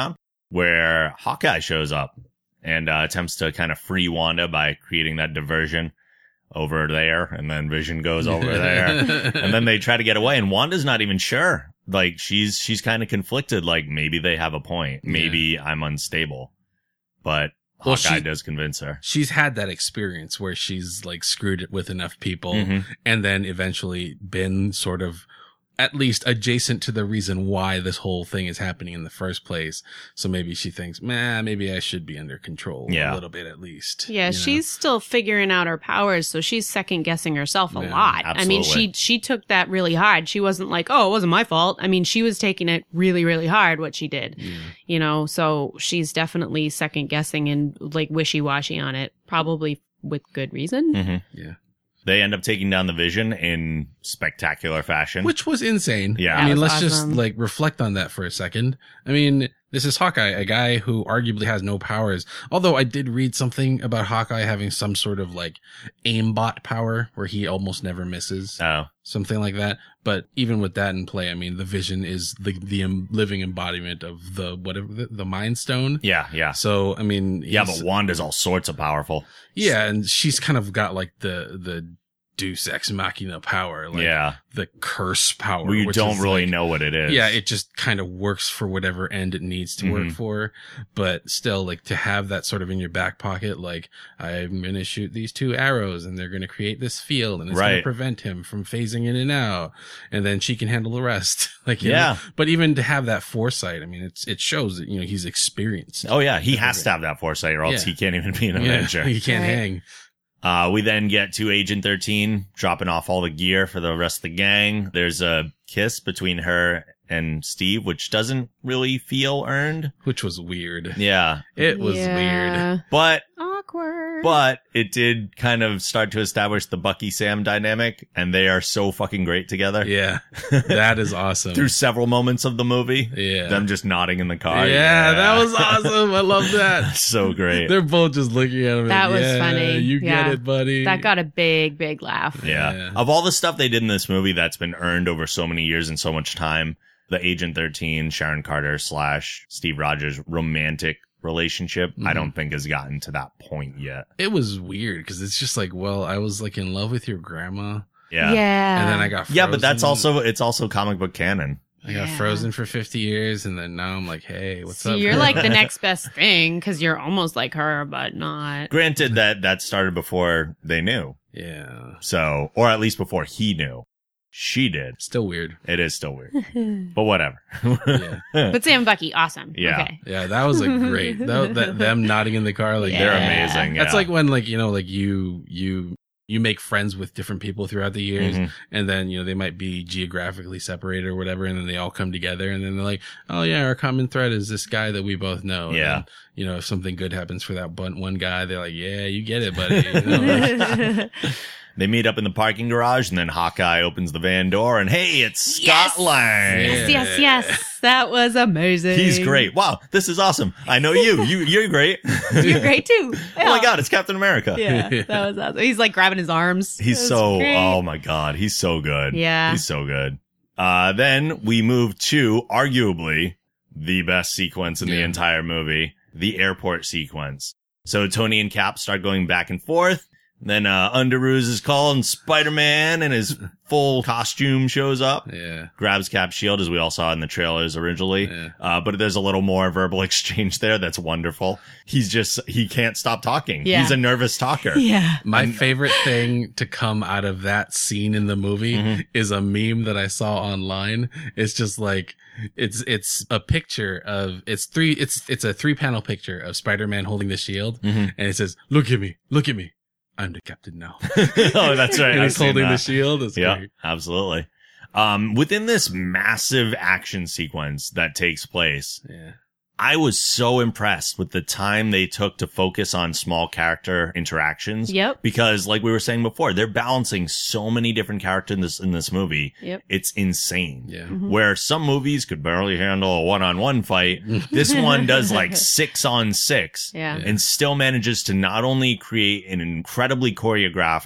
where Hawkeye shows up and uh, attempts to kind of free Wanda by creating that diversion over there, and then Vision goes over there, and then they try to get away, and Wanda's not even sure. Like, she's she's kind of conflicted, like, maybe they have a point. Maybe yeah. I'm unstable. But well, Hawkeye she, does convince her. She's had that experience where she's, like, screwed it with enough people, Mm-hmm. and then eventually been sort of at least adjacent to the reason why this whole thing is happening in the first place. So maybe she thinks, man, maybe I should be under control yeah. a little bit at least. Yeah, you she's know? still figuring out her powers, so she's second guessing herself a Yeah, lot. absolutely. I mean, she she took that really hard. She wasn't like, oh, it wasn't my fault. I mean, she was taking it really, really hard, what she did. Yeah. You know, so she's definitely second guessing and like wishy-washy on it, probably with good reason. Mm-hmm. Yeah. They end up taking down the Vision in spectacular fashion. Which was insane. Yeah. I mean, That was let's awesome. just like reflect on that for a second. I mean, this is Hawkeye, a guy who arguably has no powers. Although I did read something about Hawkeye having some sort of like aimbot power where he almost never misses. Oh, Something like that. But even with that in play, I mean, the Vision is the, the um, living embodiment of the, whatever, the, the Mind Stone. yeah, yeah. So, I mean, Yeah, he's- but Wanda's all sorts of powerful. yeah, and she's kind of got like the, the Deus Ex Machina power, like yeah. the curse power. Well, you which don't is, really like, know what it is. yeah, it just kind of works for whatever end it needs to work Mhm. for. But still, like, to have that sort of in your back pocket, like, I'm going to shoot these two arrows and they're going to create this field and it's going Right. to prevent him from phasing in and out. And then she can handle the rest. like, you Yeah. know? But even to have that foresight, I mean, it's, it shows that, you know, he's experienced. Oh, yeah. He has to have that foresight or else Yeah. he can't even be an Yeah, Avenger. he can't Right. hang. Uh, we then get to Agent thirteen dropping off all the gear for the rest of the gang. There's a kiss between her and Steve, which doesn't really feel earned. Which was weird. Yeah. It was weird. Yeah. But, Awkward. but it did kind of start to establish the Bucky Sam dynamic, and they are so fucking great together. Yeah. That is awesome. Through several moments of the movie. Yeah. Them just nodding in the car. Yeah, that was awesome. I love that. so great. They're both just looking at him. That like, was yeah, funny. You Yeah. get it, buddy. That got a big, big laugh. Yeah. Yeah. Of all the stuff they did in this movie that's been earned over so many years and so much time, the Agent thirteen, Sharon Carter slash Steve Rogers romantic relationship, I Mhm. don't think has gotten to that point yet. It was weird because it's just like, well, I was like in love with your grandma, Yeah. Yeah. and then I got frozen. Yeah, but that's also, it's also comic book canon. I got Yeah. frozen for fifty years, and then now I'm like, hey, what's So up? you're girl? like the next best thing because you're almost like her, but not. Granted that that started before they knew. yeah, So, or at least before he knew. She did. still weird. It is still weird, but whatever. Yeah, But Sam and Bucky, awesome. Yeah. Okay. yeah, that was like great. That, that them nodding in the car, like They're Yeah. amazing. That's yeah. like when, like, you know, like you you you make friends with different people throughout the years, Mhm. and then, you know, they might be geographically separated or whatever, and then they all come together, and then they're like, oh yeah, our common thread is this guy that we both know. And Yeah. then, you know, if something good happens for that one one guy, they're like, yeah, you get it, buddy. You know, like, They meet up in the parking garage, and then Hawkeye opens the van door, and hey, it's Scott Yes! Lang. Yes, yes, yes. That was amazing. He's great. Wow, this is awesome. I know you. You, you're great. You're great too. Oh my God, it's Captain America. Yeah, that was awesome. He's like grabbing his arms. He's It was so, great. oh my God, he's so good. Yeah. He's so good. Uh, then we move to arguably the best sequence in the Yeah. entire movie, the airport sequence. So Tony and Cap start going back and forth. Then, uh, Underoos is called and Spider-Man in his full costume shows up. yeah. Grabs Cap's shield, as we all saw in the trailers originally. Yeah. Uh, but there's a little more verbal exchange there that's wonderful. He's just, he can't stop talking. Yeah. He's a nervous talker. Yeah. My favorite thing to come out of that scene in the movie Mhm. is a meme that I saw online. It's just like, it's, it's a picture of, it's three, it's, it's a three panel picture of Spider-Man holding the shield. Mhm. And it says, look at me, look at me. I'm the captain now. Oh, that's right. And I've he's seen holding that. the shield. It's Yeah, great. absolutely. Um, within this massive action sequence that takes place, Yeah. I was so impressed with the time they took to focus on small character interactions. Yep. Because like we were saying before, they're balancing so many different characters in this, in this movie. Yep. It's insane. Yeah. Where some movies could barely handle a one-on-one fight, this one does like six on six Yeah. Yeah. and still manages to not only create an incredibly choreographed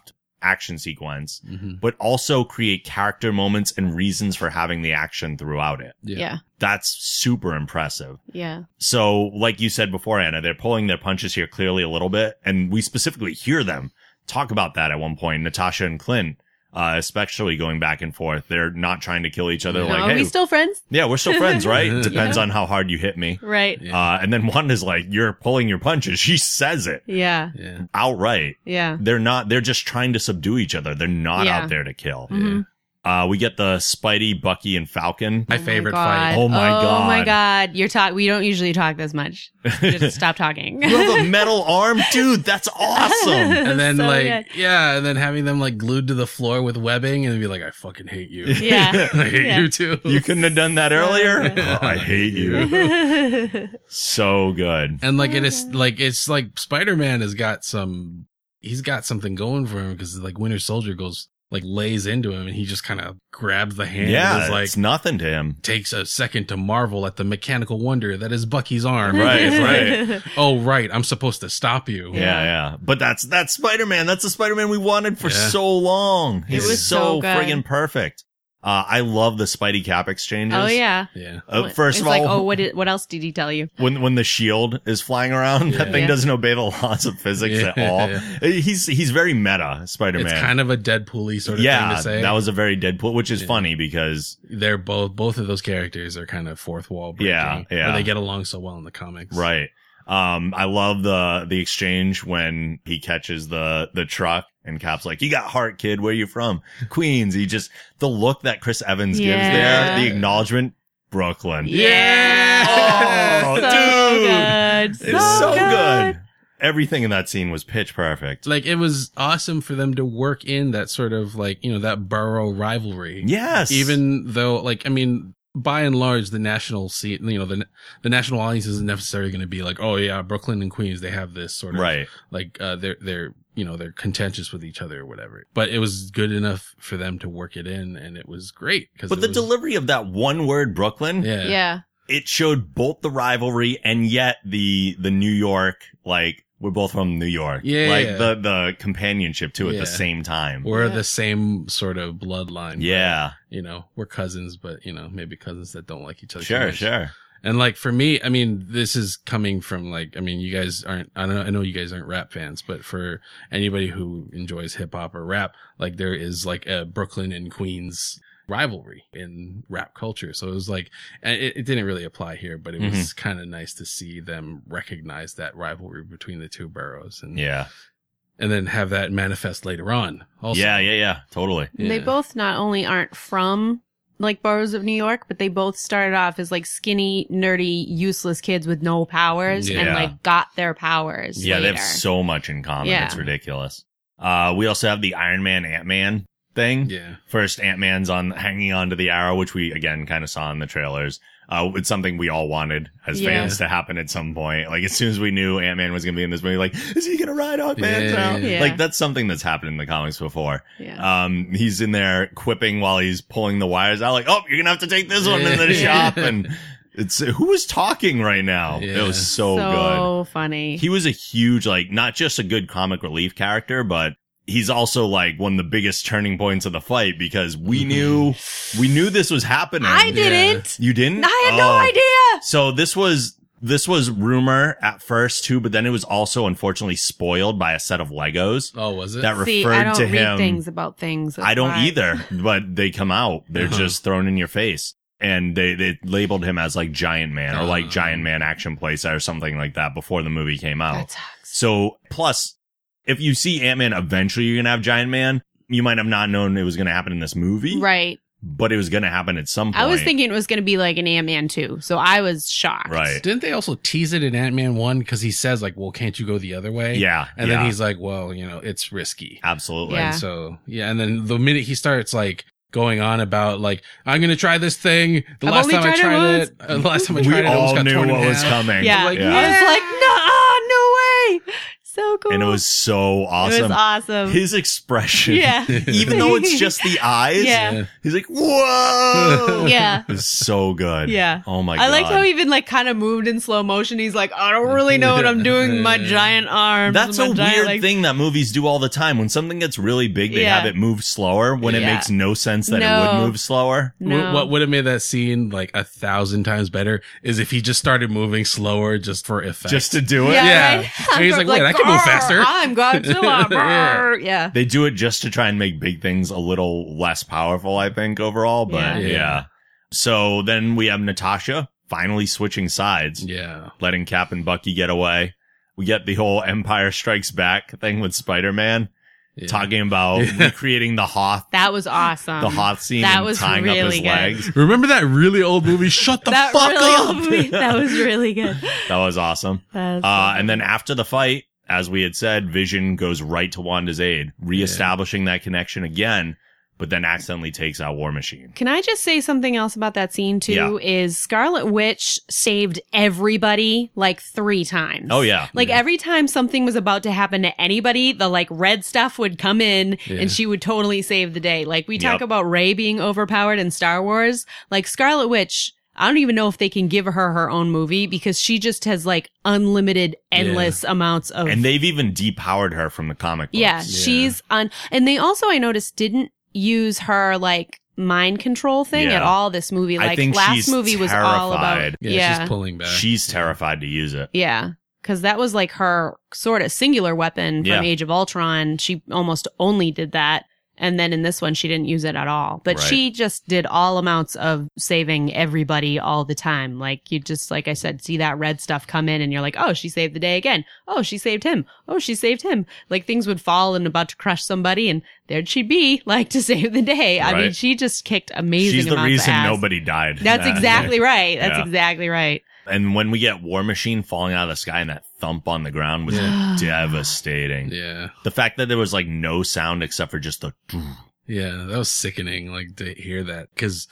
action sequence, Mhm. but also create character moments and reasons for having the action throughout it. Yeah. Yeah. That's super impressive. Yeah. So, like you said before, Anna, they're pulling their punches here clearly a little bit, and we specifically hear them talk about that at one point. Natasha and Clint, uh, especially going back and forth. They're not trying to kill each other. Yeah. Like, Are hey, we still friends? yeah, we're still friends, right? Yeah. Depends on how hard you hit me. Right. Yeah. Uh, and then one is like, you're pulling your punches. She says it Yeah. Yeah. outright. Yeah. They're not, they're just trying to subdue each other. They're not Yeah. out there to kill. Mhm. Uh, we get the Spidey, Bucky, and Falcon. My Oh favorite God. fight. Oh my Oh my God. God. You're talk. We don't usually talk this much. Just stop talking. You have a metal arm? Dude, that's awesome. And then So like, good. yeah, and then having them like glued to the floor with webbing and be like, I fucking hate you. Yeah. I hate Yeah. you too. You couldn't have done that earlier? good. Oh, I hate you. So good. And like it is like it's like Spider-Man has got some he's got something going for him because like Winter Soldier goes like lays into him and he just kind of grabs the hand Yeah, and is like it's nothing to him. takes a second to marvel at the mechanical wonder that is Bucky's arm. Right, It's like, right. oh right, I'm supposed to stop you. Yeah, yeah. But that's that's Spider-Man. That's the Spider-Man we wanted for Yeah. so long. He's was so, so good. friggin' perfect. Uh, I love the Spidey cap exchanges. Oh yeah. Yeah. Uh, first it's of like, all, oh, what? Did, what else did he tell you? when when the shield is flying around, that Yeah. thing Yeah. doesn't obey the laws of physics Yeah. at all. He's he's very meta, Spider-Man. It's kind of a Deadpool-y sort of thing yeah, to say. that was a very Deadpool, which is Yeah. funny because They're both both of those characters are kind of fourth wall breaking. Yeah, yeah. Or they get along so well in the comics. right. Um, I love the the exchange when he catches the the truck and Cap's like, "You got heart, kid. Where you from? Queens." He just the look that Chris Evans gives Yeah. there, the acknowledgement, Brooklyn. Yeah. Oh, so dude. good. It's so good. Everything in that scene was pitch perfect. Like it was awesome for them to work in that sort of like, you know, that borough rivalry. Yes. Even though like, I mean, by and large, the national seat, you know, the the national audience isn't necessarily going to be like, oh yeah, Brooklyn and Queens, they have this sort of right. like uh, they're they're you know they're contentious with each other or whatever. But it was good enough for them to work it in, and it was great. Cause But it the was, delivery of that one word, Brooklyn, yeah, Yeah. it showed both the rivalry and yet the the New York, like we're both from New York. Yeah. Like the the companionship too at Yeah. the same time. we're Yeah. the same sort of bloodline. Yeah. you know, we're cousins, but you know, maybe cousins that don't like each other. too Sure, much. sure. And like for me, I mean, this is coming from like, I mean, you guys aren't, I don't know, I know you guys aren't rap fans, but for anybody who enjoys hip hop or rap, like there is like a Brooklyn and Queens rivalry in rap culture. So it was like, and it, it didn't really apply here, but it was Mm-hmm. kind of nice to see them recognize that rivalry between the two boroughs and, Yeah. and then have that manifest later on. Also. Yeah, yeah, yeah. Totally. And They Yeah. both not only aren't from like boroughs of New York, but they both started off as like skinny, nerdy, useless kids with no powers and Yeah. like got their powers. Yeah, they later. have so much in common. Yeah. It's ridiculous. Uh, we also have the Iron Man, Ant-Man thing. Yeah. First, Ant-Man's on hanging onto the arrow, which we again kind of saw in the trailers. Uh, it's something we all wanted as Yeah. fans to happen at some point. Like as soon as we knew Ant-Man was going to be in this movie, like, is he going to ride Hawkman's Yeah. out? Yeah. Like that's something that's happened in the comics before. Yeah. Um, he's in there quipping while he's pulling the wires out, like, oh, you're gonna have to take this one into the Yeah. shop. And it's who is talking right now? Yeah. It was so, good. so funny. He was a huge, like, not just a good comic relief character, but he's also like one of the biggest turning points of the fight because we knew, we knew this was happening. I didn't. You didn't? I had no Oh. idea. So this was, this was rumor at first too, but then it was also unfortunately spoiled by a set of Legos Oh, was it? that referred See, I don't to read him. things about things. That's I don't why. either, but they come out. They're Uh-huh. just thrown in your face. And they, they labeled him as like Giant Man or like Uh. Giant Man Action Playset or something like that before the movie came out. That sucks. So plus, if you see Ant-Man, eventually you're going to have Giant Man. You might have not known it was going to happen in this movie, Right. but it was going to happen at some point. I was thinking it was going to be like an Ant-Man two, so I was shocked. Right. Didn't they also tease it in Ant-Man one? Because he says like, well, can't you go the other way? Yeah. And yeah, then he's like, well, you know, it's risky. absolutely. Yeah. And so, yeah. And then the minute he starts like going on about like, I'm going to try this thing. The I've last only time I tried it tried once. it, uh, the last time I We tried it, I almost all got knew torn what in was half. coming. Yeah. Like, I yeah. was like, no, no way. So cool. And it was so awesome. It was awesome. His expression, Yeah. even though it's just the eyes, Yeah. he's like, whoa. Yeah. It was so good. Yeah. Oh my I God. liked how he even like kind of moved in slow motion. He's like, I don't really know what I'm doing with my giant arms. That's my a giant weird legs. thing that movies do all the time. When something gets really big, they Yeah. have it move slower when it Yeah. makes no sense that No. it would move slower. No. What, what would have made that scene like a thousand times better is if he just started moving slower just for effect. Just to do it. Yeah, Yeah. right? And he's like, wait, I can move "Grr, faster." I'm Godzilla. Grr. yeah. They do it just to try and make big things a little less powerful, I think, overall. But Yeah. yeah. Yeah. So then we have Natasha finally switching sides, Yeah. letting Cap and Bucky get away. We get the whole Empire Strikes Back thing with Spider-Man, Yeah. talking about recreating the Hoth, That was awesome. the Hoth scene That and was tying really up his good. legs. Remember that really old movie? Shut the that fuck really up. old movie. That was really good. That was awesome. That was Uh, so and then good. after the fight, as we had said, Vision goes right to Wanda's aid, reestablishing that connection again, but then accidentally takes out War Machine. Can I just say something else about that scene too? Yeah. Is Scarlet Witch saved everybody like three times. Oh, yeah. Like Yeah. every time something was about to happen to anybody, the like red stuff would come in Yeah. and she would totally save the day. Like we talk Yep. about Rey being overpowered in Star Wars. Like Scarlet Witch, I don't even know if they can give her her own movie because she just has like unlimited, endless amounts of. And they've even depowered her from the comic books. yeah, Yeah. she's on. And they also, I noticed, didn't use her like mind control thing Yeah. at all this movie. I Like think last she's movie was all about. terrified. Yeah, Yeah. she's pulling back. She's terrified to use it. Yeah. Cause that was like her sort of singular weapon from Yeah. Age of Ultron. She almost only did that. And then in this one, she didn't use it at all. But Right. she just did all amounts of saving everybody all the time. Like you just, like I said, see that red stuff come in and you're like, oh, she saved the day again. Oh, she saved him. Oh, she saved him. Like things would fall and about to crush somebody and there'd she be like to save the day. I mean, Right. she just kicked amazing She's the amounts reason of ass. nobody died. That's Uh, exactly right. That's Yeah. exactly right. And when we get War Machine falling out of the sky and that thump on the ground was Yeah. devastating. Yeah. The fact that there was like no sound except for just the Yeah. That was sickening. Like to hear that because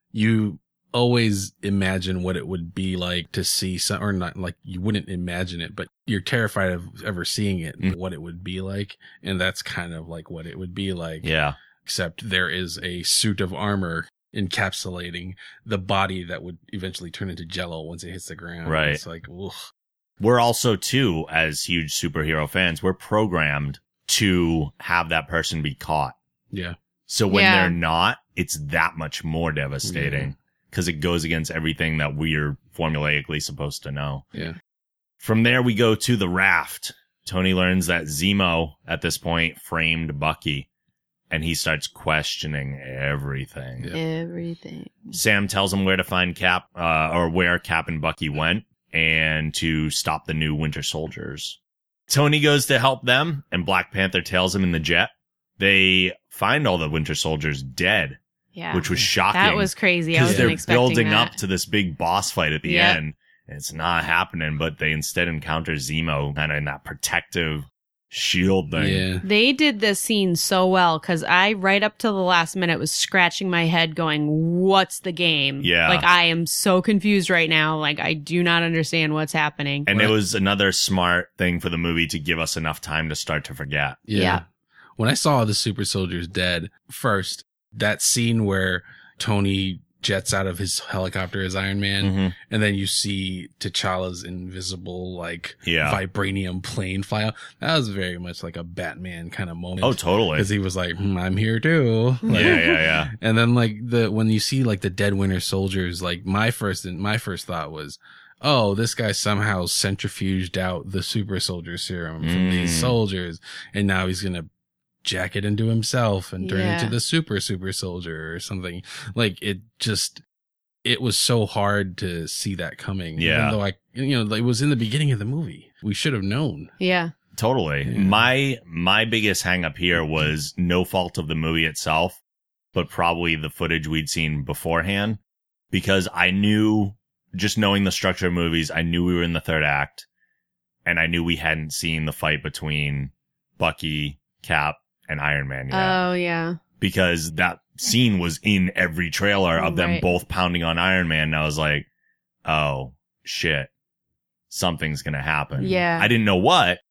you always imagine what it would be like to see some, or not like you wouldn't imagine it, but you're terrified of ever seeing it, Mm. what it would be like. And that's kind of like what it would be like. yeah. Except there is a suit of armor encapsulating the body that would eventually turn into jello once it hits the ground. Right. It's like, ugh. We're also too, as huge superhero fans, we're programmed to have that person be caught. Yeah. So when Yeah. they're not, it's that much more devastating because it goes against everything that we're formulaically supposed to know. Yeah. From there, we go to the raft. Tony learns that Zemo at this point framed Bucky and he starts questioning everything. Yeah. Everything. Sam tells him where to find Cap, uh, or where Cap and Bucky went and to stop the new Winter Soldiers. Tony goes to help them and Black Panther tails him in the jet. They find all the Winter Soldiers dead, Yeah. which was shocking. That was crazy. I because wasn't they're expecting building that. up to this big boss fight at the Yep. end. And it's not happening, but they instead encounter Zemo kind of in that protective shield thing. Yeah. They did this scene so well because I, right up to the last minute, was scratching my head going, what's the game? Yeah. Like, I am so confused right now. Like, I do not understand what's happening. And Right. it was another smart thing for the movie to give us enough time to start to forget. Yeah. Yeah. When I saw the super soldiers dead first, that scene where Tony jets out of his helicopter as Iron Man, Mhm. and then you see T'Challa's invisible, like, Yeah. vibranium plane fly out. That was very much like a Batman kind of moment. Oh, totally. Because he was like, hmm, I'm here too. Yeah, Like, yeah, yeah. And then like the, when you see like the dead Winter Soldiers, like my first, my first thought was, oh, this guy somehow centrifuged out the super soldier serum from Mm. these soldiers. And now he's going to jack it into himself and turn Yeah. into the super, super soldier or something. Like it just, it was so hard to see that coming. Yeah. Even though I, you know, it was in the beginning of the movie. We should have known. Yeah. Totally. Yeah. My my biggest hang up here was no fault of the movie itself, but probably the footage we'd seen beforehand. Because I knew, just knowing the structure of movies, I knew we were in the third act. And I knew we hadn't seen the fight between Bucky, Cap, and Iron Man yet. Oh, yeah. Because that scene was in every trailer of them Right. both pounding on Iron Man. And I was like, oh, shit. Something's going to happen. Yeah. I didn't know what.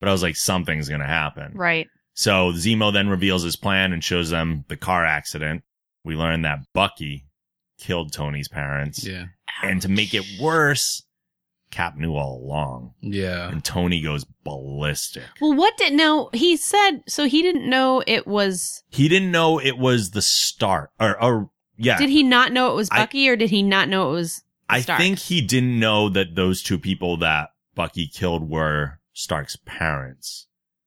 but I was like, something's going to happen. Right. So Zemo then reveals his plan and shows them the car accident. We learn that Bucky killed Tony's parents. Yeah. And to make it worse, Cap knew all along. Yeah. And Tony goes ballistic. Well, what did, no, he said, so he didn't know it was, He didn't know it was the start. Or, or yeah. did he not know it was I- Bucky or did he not know it was I Stark? think he didn't know that those two people that Bucky killed were Stark's parents.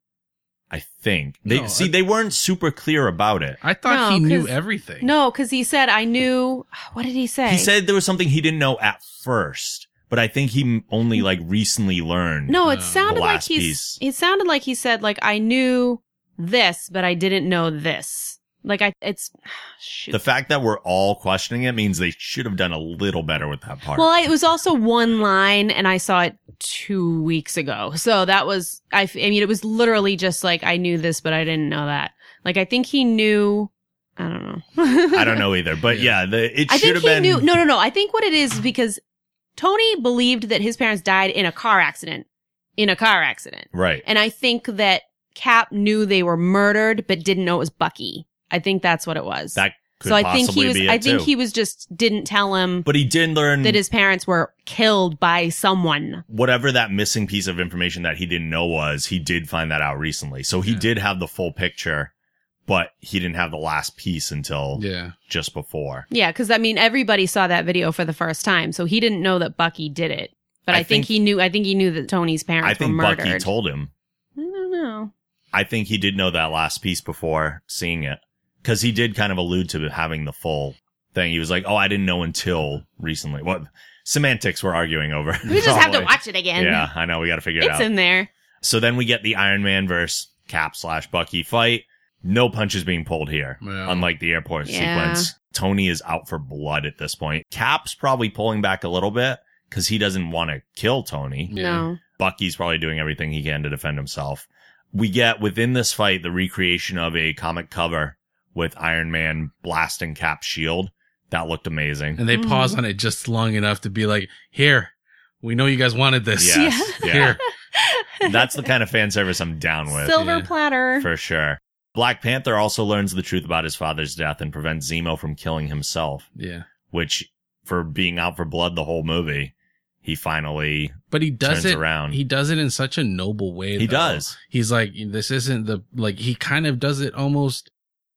I think. They No, see I- they weren't super clear about it. I thought No, he knew 'cause- everything. No, because he said, I knew, what did he say? He said there was something he didn't know at first, but I think he m- only like recently learned. No, it Uh, sounded the like last he's, piece. it sounded like he said, like, I knew this, but I didn't know this. Like, I, it's, shoot. The fact that we're all questioning it means they should have done a little better with that part. Well, I, it was also one line, and I saw it two weeks ago. So that was, I, f- I mean, it was literally just like, I knew this, but I didn't know that. Like, I think he knew, I don't know. I don't know either, but yeah, the, it I should think have he been. knew, no, no, no. I think what it is is because Tony believed that his parents died in a car accident, in a car accident. Right. And I think that Cap knew they were murdered, but didn't know it was Bucky. I think that's what it was. That could so I possibly think he was, be it I think too. he was just, didn't tell him But he did learn that his parents were killed by someone. whatever that missing piece of information that he didn't know was, he did find that out recently. So he Yeah. did have the full picture, but he didn't have the last piece until Yeah. just before. Yeah, because I mean, everybody saw that video for the first time, so he didn't know that Bucky did it. But I I, think, think- he knew. I think he knew that Tony's parents I think were murdered. Bucky told him. I don't know. I think he did know that last piece before seeing it. Because he did kind of allude to having the full thing. He was like, oh, I didn't know until recently. What semantics we're arguing over. We just have to Probably. watch it again. Yeah, I know. We got to figure it it's out. in there. So then we get the Iron Man versus Cap slash Bucky fight. No punches being pulled here. Yeah. Unlike the airport Yeah. sequence. Tony is out for blood at this point. Cap's probably pulling back a little bit because he doesn't want to kill Tony. Yeah. No. Bucky's probably doing everything he can to defend himself. We get within this fight the recreation of a comic cover with Iron Man blasting Cap's shield. That looked amazing. And they Mhm. pause on it just long enough to be like, here, we know you guys wanted this. Yes, yeah. Here. That's the kind of fan service I'm down with. Silver yeah. platter. For sure. Black Panther also learns the truth about his father's death and prevents Zemo from killing himself, Yeah. which, for being out for blood the whole movie, he finally But he does turns it around. He does it in such a noble way. He though. does. He's like, this isn't the like. He kind of does it almost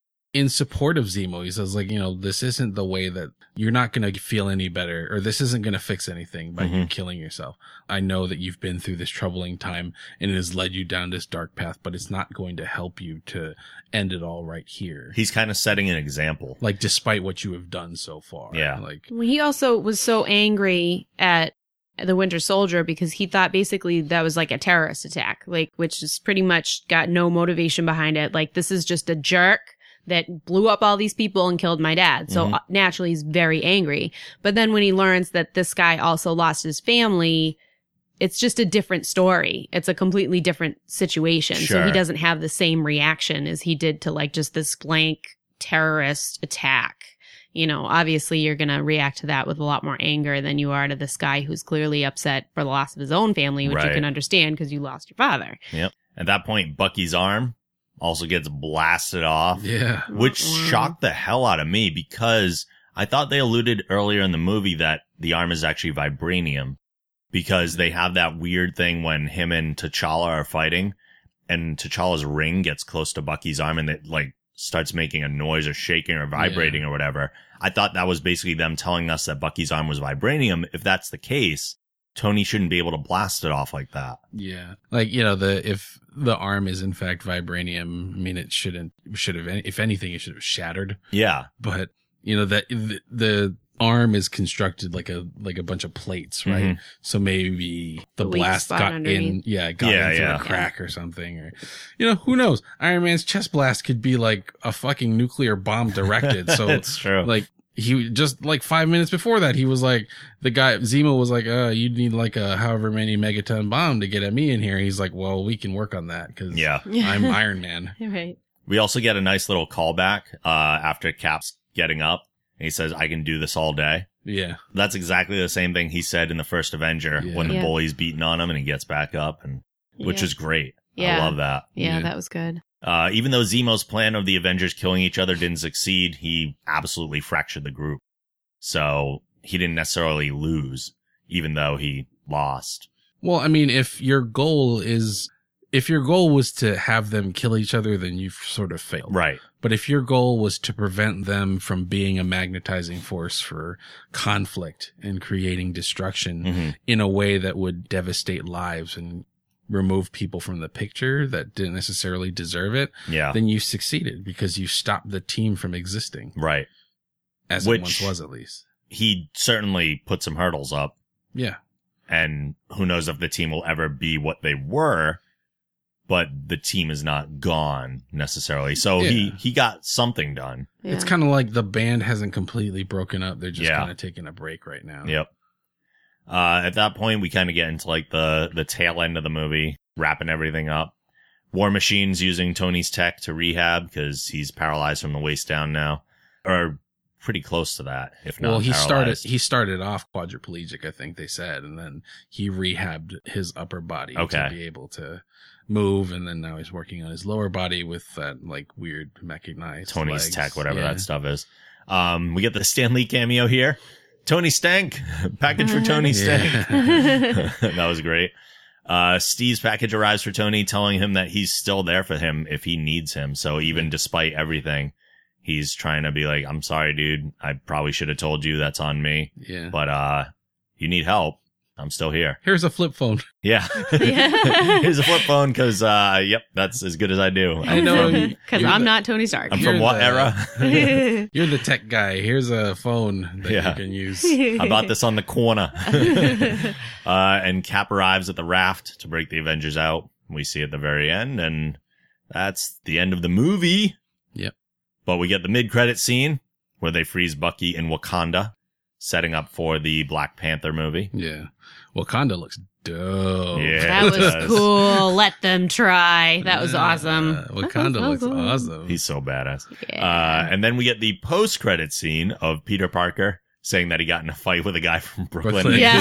in support of Zemo. He says, like, you know, this isn't the way that you're not going to feel any better, or this isn't going to fix anything by you Mhm. killing yourself. I know that you've been through this troubling time and it has led you down this dark path, but it's not going to help you to end it all right here. He's kind of setting an example. Like, despite what you have done so far. Yeah. Like, Well, he also was so angry at the Winter Soldier because he thought basically that was like a terrorist attack, like, which is pretty much got no motivation behind it. Like, this is just a jerk that blew up all these people and killed my dad. So Mhm. uh, naturally he's very angry. But then when he learns that this guy also lost his family, it's just a different story. It's a completely different situation. So Sure. he doesn't have the same reaction as he did to like just this blank terrorist attack. You know, obviously you're going to react to that with a lot more anger than you are to this guy who's clearly upset for the loss of his own family, which Right. you can understand because you lost your father. Yep. At that point, Bucky's arm also gets blasted off. yeah. Which Mm-mm. shocked the hell out of me because I thought they alluded earlier in the movie that the arm is actually vibranium because they have that weird thing when him and T'Challa are fighting and T'Challa's ring gets close to Bucky's arm and it like starts making a noise or shaking or vibrating or whatever. I thought that was basically them telling us that Bucky's arm was vibranium. If that's the case, Tony shouldn't be able to blast it off like that. Yeah. Like, you know, the, if the arm is in fact vibranium, I mean, it shouldn't, should have, if anything, it should have shattered. Yeah. But, you know, that the, the arm is constructed like a, like a bunch of plates, right? Mhm. So maybe the, The weak blast spot got underneath. in, yeah, got Yeah, in through yeah. a crack or something, or, you know, who knows? Iron Man's chest blast could be like a fucking nuclear bomb directed. So, It's true. like, he just like five minutes before that, he was like, the guy, Zemo was like, uh, you need like a however many megaton bomb to get at me in here. He's like, well, we can work on that because Yeah. I'm Iron Man. Right. We also get a nice little callback uh, after Cap's getting up. And he says, I can do this all day. Yeah. That's exactly the same thing he said in the first Avenger Yeah. when the Yeah. bully's beating on him and he gets back up, and which Yeah. is great. Yeah. I love that. Yeah, Yeah. that was good. Uh, even though Zemo's plan of the Avengers killing each other didn't succeed, he absolutely fractured the group. So he didn't necessarily lose, even though he lost. Well, I mean, if your goal is, if your goal was to have them kill each other, then you've sort of failed. Right. But if your goal was to prevent them from being a magnetizing force for conflict and creating destruction hmm in a way that would devastate lives and remove people from the picture that didn't necessarily deserve it, Yeah. then you succeeded because you stopped the team from existing, Right. as Which- it once was at least. He certainly put some hurdles up, Yeah. and who knows if the team will ever be what they were, but the team is not gone necessarily. So he, Yeah. he got something done. Yeah. It's kind of like the band hasn't completely broken up. They're just Yeah. kind of taking a break right now. Yep. Uh, at that point, we kind of get into like the, the tail end of the movie, wrapping everything up. War Machine's using Tony's tech to rehab because he's paralyzed from the waist down now, or pretty close to that, if not Well, he started, paralyzed. he started off quadriplegic, I think they said, and then he rehabbed his upper body Okay. to be able to move. And then now he's working on his lower body with that like weird mechanized Tony's legs. tech, whatever Yeah. that stuff is. Um, we get the Stan Lee cameo here. Tony Stank, package for Tony Stank. Yeah. That was great. Uh, Steve's package arrives for Tony, telling him that he's still there for him if he needs him. So even despite everything, he's trying to be like, I'm sorry, dude. I probably should have told you. That's on me. Yeah. But, uh, you need help. I'm still here. Here's a flip phone. Yeah. Yeah. Here's a flip phone because, uh, yep, that's as good as I do. I know. Because You're I'm the- not Tony Stark. I'm You're from what the- era? You're the tech guy. Here's a phone that Yeah. you can use. I bought this on the corner. uh, and Cap arrives at the raft to break the Avengers out. We see at the very end, and that's the end of the movie. Yep. But we get the mid-credit scene where they freeze Bucky in Wakanda, setting up for the Black Panther movie. Yeah. Wakanda looks dope. Yeah. That it was does. cool. Let them try. That was Yeah. awesome. Wakanda That was looks so cool. awesome. He's so badass. Yeah. Uh, and then we get the post-credit scene of Peter Parker saying that he got in a fight with a guy from Brooklyn. Brooklyn. yeah.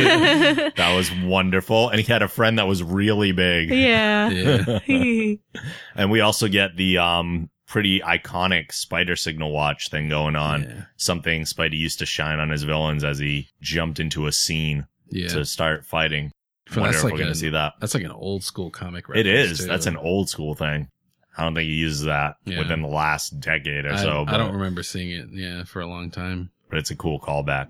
That was wonderful. And he had a friend that was really big. yeah. Yeah. And we also get the um pretty iconic spider signal watch thing going on. Yeah. Something Spidey used to shine on his villains as he jumped into a scene Yeah. to start fighting. For- Wonder that's if like we're going an- to see that. That's like an old school comic It reference, is. too. That's an old school thing. I don't think he uses that Yeah. within the last decade or I, so. I but, don't remember seeing it, yeah, for a long time. but it's a cool callback.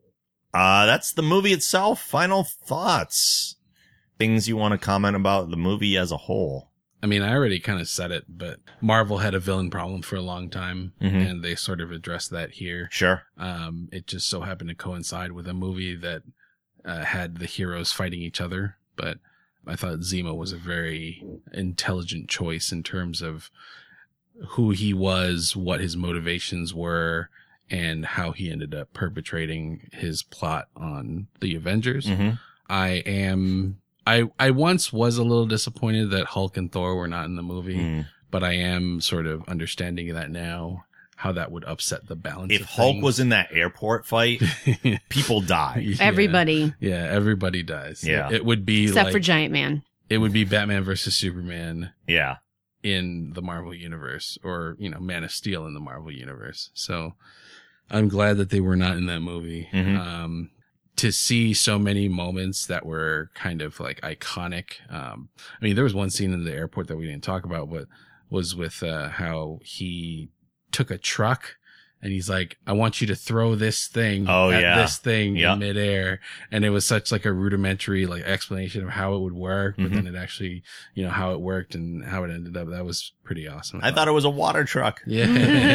Uh, that's the movie itself. Final thoughts. Things you want to comment about the movie as a whole. I mean, I already kind of said it, but Marvel had a villain problem for a long time, Mhm. and they sort of addressed that here. Sure. Um, it just so happened to coincide with a movie that uh, had the heroes fighting each other, but I thought Zemo was a very intelligent choice in terms of who he was, what his motivations were, and how he ended up perpetrating his plot on the Avengers. hmm I am, I, I once was a little disappointed that Hulk and Thor were not in the movie, Mm. but I am sort of understanding that now, how that would upset the balance. If of Hulk things. was in that airport fight, people die. Yeah. Everybody. Yeah, everybody dies. Yeah. It would be Except like, for Giant Man. it would be Batman versus Superman Yeah. in the Marvel universe, or, you know, Man of Steel in the Marvel universe. So I'm glad that they were not in that movie. Mhm. Um, to see so many moments that were kind of like iconic. Um, I mean, there was one scene in the airport that we didn't talk about, but was with, uh, how he took a truck and he's like, I want you to throw this thing Oh, at yeah. this thing Yep. in midair. And it was such like a rudimentary like explanation of how it would work, but Mhm. then it actually, you know, how it worked and how it ended up. That was pretty awesome. I thought it was a water truck. yeah.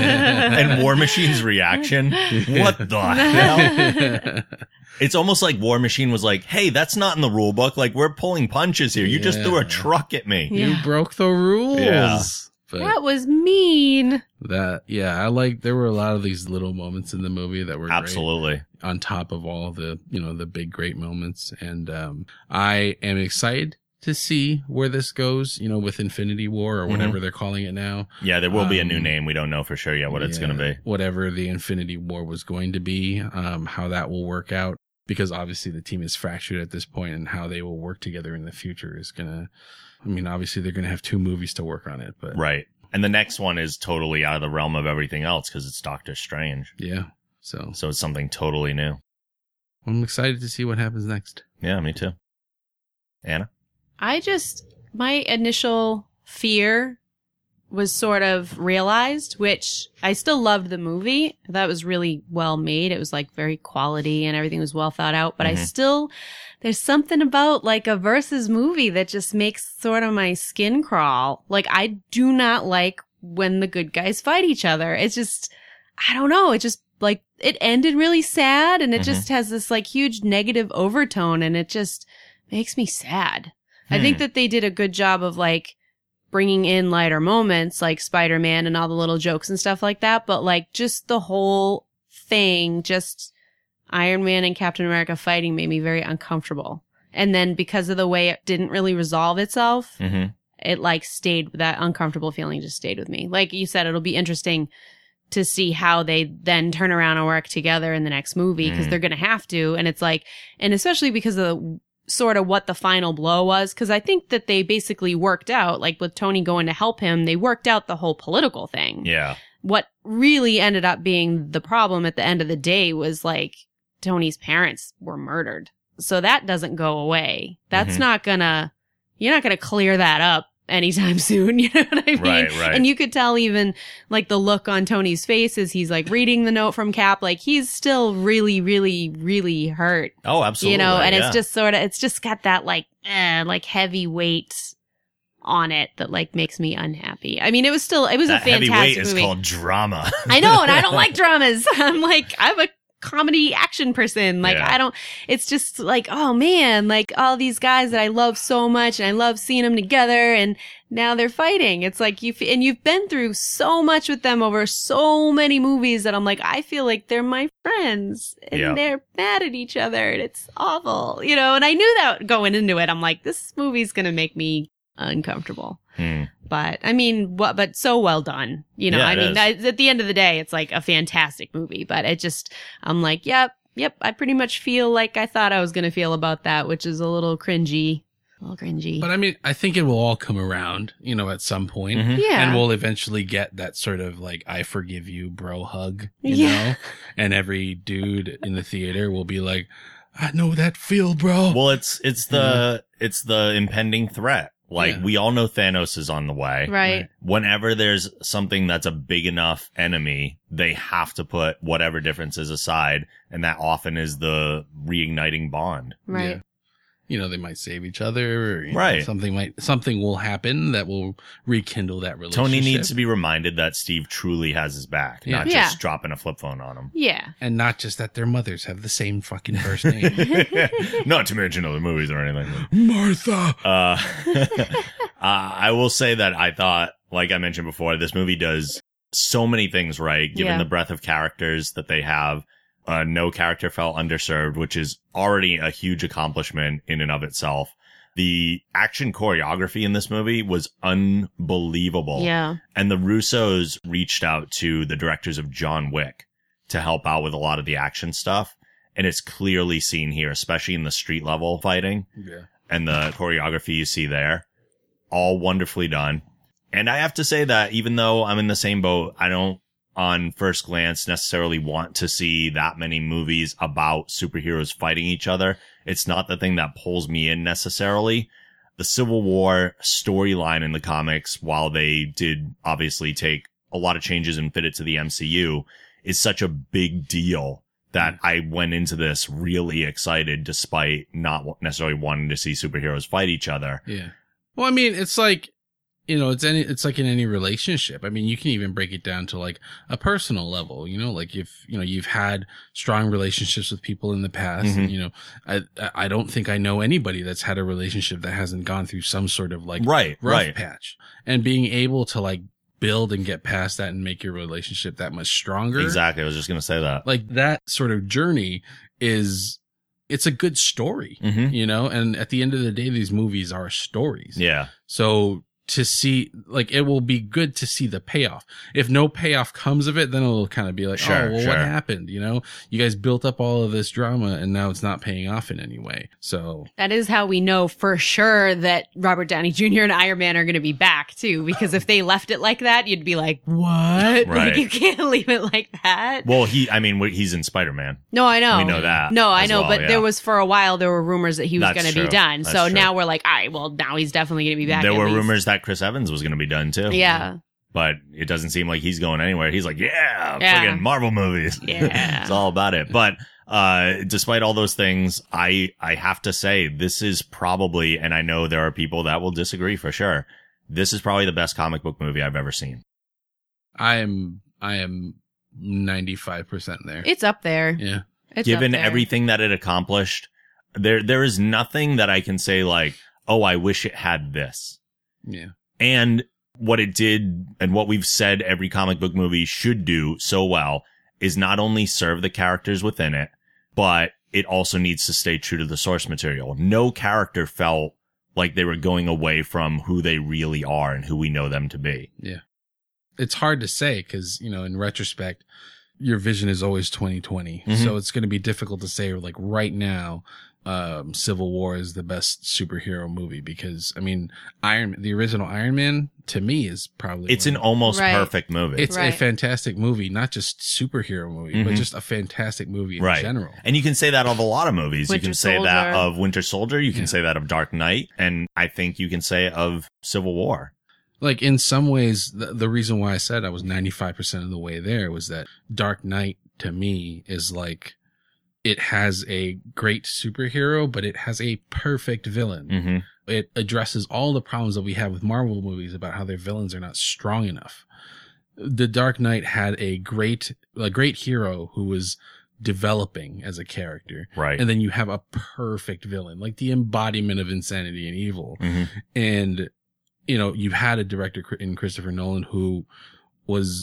And War Machine's reaction. What the hell? It's almost like War Machine was like, hey, that's not in the rule book. Like, we're pulling punches here. You just threw a Yeah. truck at me. You Yeah. broke the rules. Yeah. But That was mean. that, yeah, I like, there were a lot of these little moments in the movie that were great, Absolutely. on top of all the, you know, the big, great moments. And, um, I am excited to see where this goes, you know, with Infinity War or whatever they're calling it now. Yeah, there will be a new Um, name. We don't know for sure yet what it's Yeah, going to be. Whatever the Infinity War was going to be, um, how that will work out. because obviously the team is fractured at this point, and how they will work together in the future is gonna. I mean, obviously they're gonna have two movies to work on it, but Right. And the next one is totally out of the realm of everything else because it's Doctor Strange. yeah. So So it's something totally new. I'm excited to see what happens next. Yeah, me too. Anna? I just, my initial fear was sort of realized, which I still loved the movie. I thought it was really well made. It was like very quality and everything was well thought out, but I Mhm. still, there's something about like a versus movie that just makes sort of my skin crawl. Like I do not like when the good guys fight each other. It's just, I don't know. It just like, it ended really sad and it Mhm. just has this like huge negative overtone and it just makes me sad. I Hmm. think that they did a good job of like bringing in lighter moments like Spider-Man and all the little jokes and stuff like that. But like just the whole thing, just Iron Man and Captain America fighting made me very uncomfortable. And then because of the way it didn't really resolve itself, Mm-hmm. it like stayed, that uncomfortable feeling just stayed with me. Like you said, it'll be interesting to see how they then turn around and work together in the next movie because Mhm. they're going to have to. And it's like, and especially because of the, sort of what the final blow was. Cause I think that they basically worked out, like with Tony going to help him, they worked out the whole political thing. Yeah. What really ended up being the problem at the end of the day was like Tony's parents were murdered. So that doesn't go away. That's Mhm. not gonna, you're not gonna clear that up anytime soon. You know what I mean? Right, right. And you could tell even like the look on Tony's face as he's like reading the note from Cap, like he's still really, really, really hurt. Oh, absolutely. You know, and yeah. it's just sort of, it's just got that like, eh, like heavy weight on it that like makes me unhappy. I mean, it was still, it was that a fantastic heavy weight is movie. called drama. I know, and I don't like dramas. I'm like, I'm a comedy action person. Like, Yeah. I don't, it's just like, oh man, like all these guys that I love so much and I love seeing them together and now they're fighting. It's like you, and you've been through so much with them over so many movies that I'm like, I feel like they're my friends and Yeah. they're mad at each other and it's awful, you know, and I knew that going into it. I'm like, this movie's going to make me uncomfortable. Hmm. But I mean, what? But so well done, you know. Yeah, I it mean, is. that, at the end of the day, it's like a fantastic movie. But it just, I'm like, yep, yep. I pretty much feel like I thought I was gonna feel about that, which is a little cringy, a little cringy. But I mean, I think it will all come around, you know, at some point. Mhm. yeah, And we'll eventually get that sort of like, I forgive you, bro hug, you Yeah. know? And every dude in the theater will be like, I know that feel, bro. Well, it's it's the it's the impending threat. Like Yeah. we all know Thanos is on the way. right. Whenever there's something that's a big enough enemy, they have to put whatever differences aside, and that often is the reigniting bond. Right. Yeah. You know, they might save each other, or you know, Right. something might, something will happen that will rekindle that relationship. Tony needs to be reminded that Steve truly has his back, Yeah. not Yeah. just dropping a flip phone on him. Yeah. And not just that their mothers have the same fucking first name. Not to mention other movies or anything. Martha. Uh, uh, I will say that I thought, like I mentioned before, this movie does so many things right, given Yeah. the breadth of characters that they have. Uh, no character felt underserved, which is already a huge accomplishment in and of itself. The action choreography in this movie was unbelievable. Yeah. And the Russos reached out to the directors of John Wick to help out with a lot of the action stuff. And it's clearly seen here, especially in the street level fighting Yeah. and the choreography you see there. All wonderfully done. And I have to say that even though I'm in the same boat, I don't on first glance necessarily want to see that many movies about superheroes fighting each other. It's not the thing that pulls me in necessarily. The Civil War storyline in the comics, while they did obviously take a lot of changes and fit it to the M C U, is such a big deal that I went into this really excited despite not necessarily wanting to see superheroes fight each other. Yeah. Well, I mean, it's like, you know, it's any, it's like in any relationship. I mean, you can even break it down to like a personal level, you know, like if, you know, you've had strong relationships with people in the past, Mhm. and, you know, I, I don't think I know anybody that's had a relationship that hasn't gone through some sort of like Right, rough right. patch, and being able to like build and get past that and make your relationship that much stronger. Exactly. I was just going to say that. Like that sort of journey is, it's a good story, Mm-hmm. you know, and at the end of the day, these movies are stories. Yeah. So to see, like, it will be good to see the payoff. If no payoff comes of it, then it'll kind of be like, Sure, oh, well, sure. what happened? You know, you guys built up all of this drama and now it's not paying off in any way. So That is how we know for sure that Robert Downey Junior and Iron Man are going to be back too, because if they left it like that, you'd be like, what? Right. Like, you can't leave it like that. Well, he, I mean, he's in Spider-Man. No, I know. We know that No, I as know, well, but yeah. there was for a while, there were rumors that he was That's going to be true. done. That's So true. now we're like, all right, well, now he's definitely going to be back. There at were least. rumors that Chris Evans was going to be done too. Yeah. But it doesn't seem like he's going anywhere. He's like, yeah, Yeah. friggin' Marvel movies. Yeah. It's all about it. But, uh, despite all those things, I, I have to say this is probably, and I know there are people that will disagree for sure. This is probably the best comic book movie I've ever seen. I am, I am ninety-five percent there. It's up there. Yeah. It's Given up there. everything that it accomplished, there, there is nothing that I can say like, oh, I wish it had this. Yeah. And what it did and what we've said every comic book movie should do so well is not only serve the characters within it, but it also needs to stay true to the source material. No character felt like they were going away from who they really are and who we know them to be. Yeah. It's hard to say because, you know, in retrospect, your vision is always twenty twenty. Mhm. So it's going to be difficult to say like right now, um, Civil War is the best superhero movie because I mean, Iron, the original Iron Man to me is probably, It's one an of- almost Right. perfect movie. it's a Right. fantastic movie, not just superhero movie, Mhm. but just a fantastic movie in Right. general. And you can say that of a lot of movies. Winter you can say that Soldier. of Winter Soldier. You can Yeah. say that of Dark Knight. And I think you can say of Civil War. Like in some ways, the, the reason why I said I was ninety-five percent of the way there was that Dark Knight to me is like, it has a great superhero, but it has a perfect villain. Mm-hmm. It addresses all the problems that we have with Marvel movies about how their villains are not strong enough. The Dark Knight had a great, a great hero who was developing as a character. Right. And then you have a perfect villain, like the embodiment of insanity and evil. Mhm. And, you know, you had a director in Christopher Nolan who was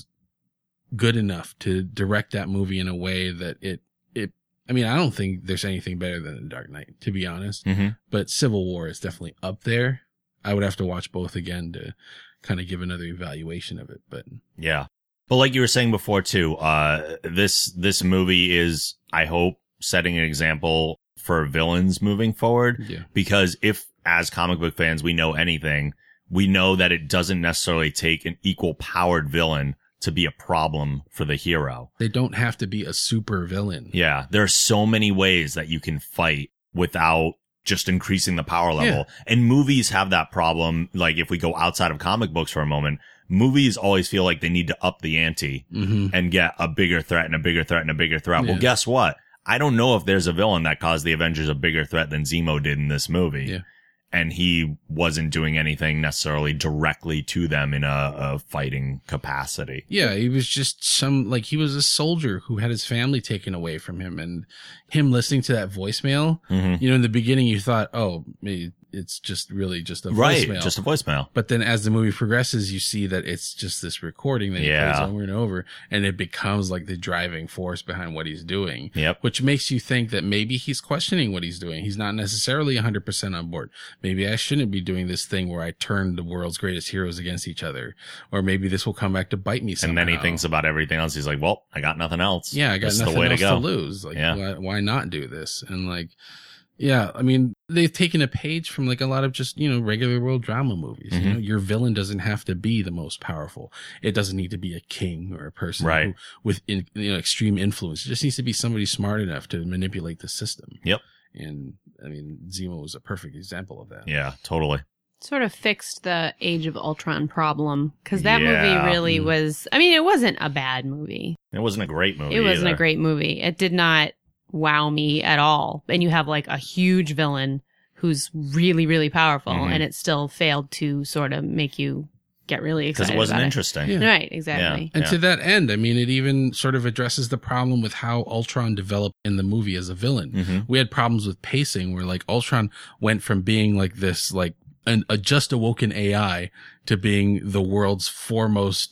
good enough to direct that movie in a way that it, it, I mean, I don't think there's anything better than The Dark Knight, to be honest, Mm-hmm. but Civil War is definitely up there. I would have to watch both again to kind of give another evaluation of it, but Yeah. But like you were saying before too, uh, this, this movie is, I hope, setting an example for villains moving forward. yeah. Because if, as comic book fans, we know anything, we know that it doesn't necessarily take an equal powered villain to be a problem for the hero. They don't have to be a super villain. Yeah. There are so many ways that you can fight without just increasing the power level. And movies have that problem. Like if we go outside of comic books for a moment, movies always feel like they need to up the ante Mm-hmm. and get a bigger threat and a bigger threat and a bigger threat. Yeah. Well, guess what? I don't know if there's a villain that caused the Avengers a bigger threat than Zemo did in this movie. Yeah. And he wasn't doing anything necessarily directly to them in a, a fighting capacity. Yeah, he was just some, like, he was a soldier who had his family taken away from him. And him listening to that voicemail, Mm-hmm. you know, in the beginning you thought, oh, maybe it's just really just a Right. voicemail. Just a voicemail. But then as the movie progresses, you see that it's just this recording that he Yeah. plays over and over, and it becomes like the driving force behind what he's doing. Yep. Which makes you think that maybe he's questioning what he's doing. He's not necessarily one hundred percent on board. Maybe I shouldn't be doing this thing where I turn the world's greatest heroes against each other. Or maybe this will come back to bite me somehow. And then he thinks about everything else. He's like, well, I got nothing else. Yeah, I got This is nothing the way else to to, go. lose. Like, Yeah. why, why not do this? And like, yeah, I mean, they've taken a page from like a lot of just, you know, regular world drama movies. Mhm. You know, your villain doesn't have to be the most powerful. It doesn't need to be a king or a person Right. who, with in, you know, extreme influence. It just needs to be somebody smart enough to manipulate the system. Yep. And I mean, Zemo was a perfect example of that. Yeah, totally. Sort of fixed the Age of Ultron problem because that Yeah. movie really Mm. was. I mean, it wasn't a bad movie. It wasn't a great movie. It wasn't either. a great movie. It did not wow me at all. And you have like a huge villain who's really, really powerful, Mhm. and it still failed to sort of make you get really Because excited it wasn't about interesting. Yeah. it. Right, exactly. And Yeah. to that end, I mean, it even sort of addresses the problem with how Ultron developed in the movie as a villain. Mhm. We had problems with pacing where like Ultron went from being like this, like an, a just awoken A I to being the world's foremost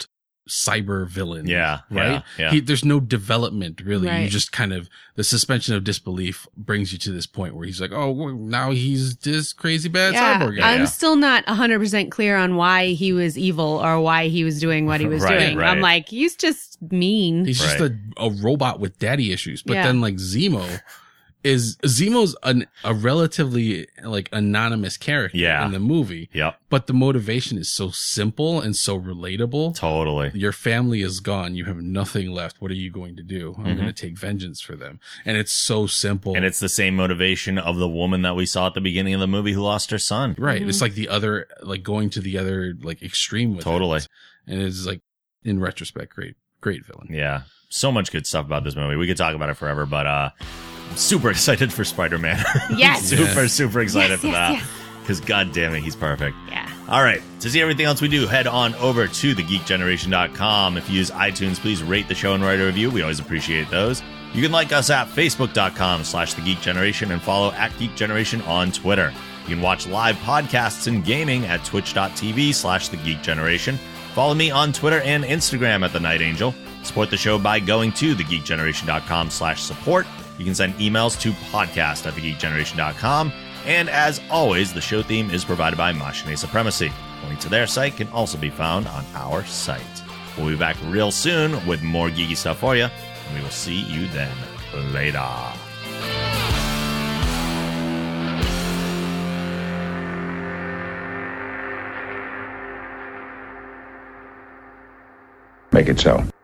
cyber villain. Yeah, Right. yeah, yeah. He, there's no development really. You Right. just kind of, the suspension of disbelief brings you to this point where he's like, oh, well, now he's this crazy bad Yeah, cyborg guy. I'm Yeah. still not one hundred percent clear on why he was evil or why he was doing what he was Right, doing. right. I'm like, he's just mean. He's just Right. a, a robot with daddy issues. But Yeah. then like Zemo is, Zemo's an, a relatively like anonymous character Yeah. in the movie, Yep. but the motivation is so simple and so relatable. Totally. Your family is gone. You have nothing left. What are you going to do? I'm Mhm. going to take vengeance for them. And it's so simple. And it's the same motivation of the woman that we saw at the beginning of the movie who lost her son. right. Mm-hmm. It's like the other, like going to the other like extreme with Totally. it. And it's like, in retrospect, great, great villain. Yeah. So much good stuff about this movie. We could talk about it forever, but uh I'm super excited for Spider-Man. Yes. super, Yeah. super excited Yes, for yes, that. yes. Because god damn it, he's perfect. Yeah. All right. To see everything else we do, head on over to the geek generation dot com. If you use iTunes, please rate the show and write a review. We always appreciate those. You can like us at facebook.com slash the Geek Generation and follow at Geek Generation on Twitter. You can watch live podcasts and gaming at twitch.tv slash the Geek Generation. Follow me on Twitter and Instagram at The Night Angel. Support the show by going to the geek generation dot com slash support. You can send emails to podcast at the geek generation dot com. And as always, the show theme is provided by Machine Supremacy. A link to their site can also be found on our site. We'll be back real soon with more geeky stuff for you, and we will see you then. Later. Make it so.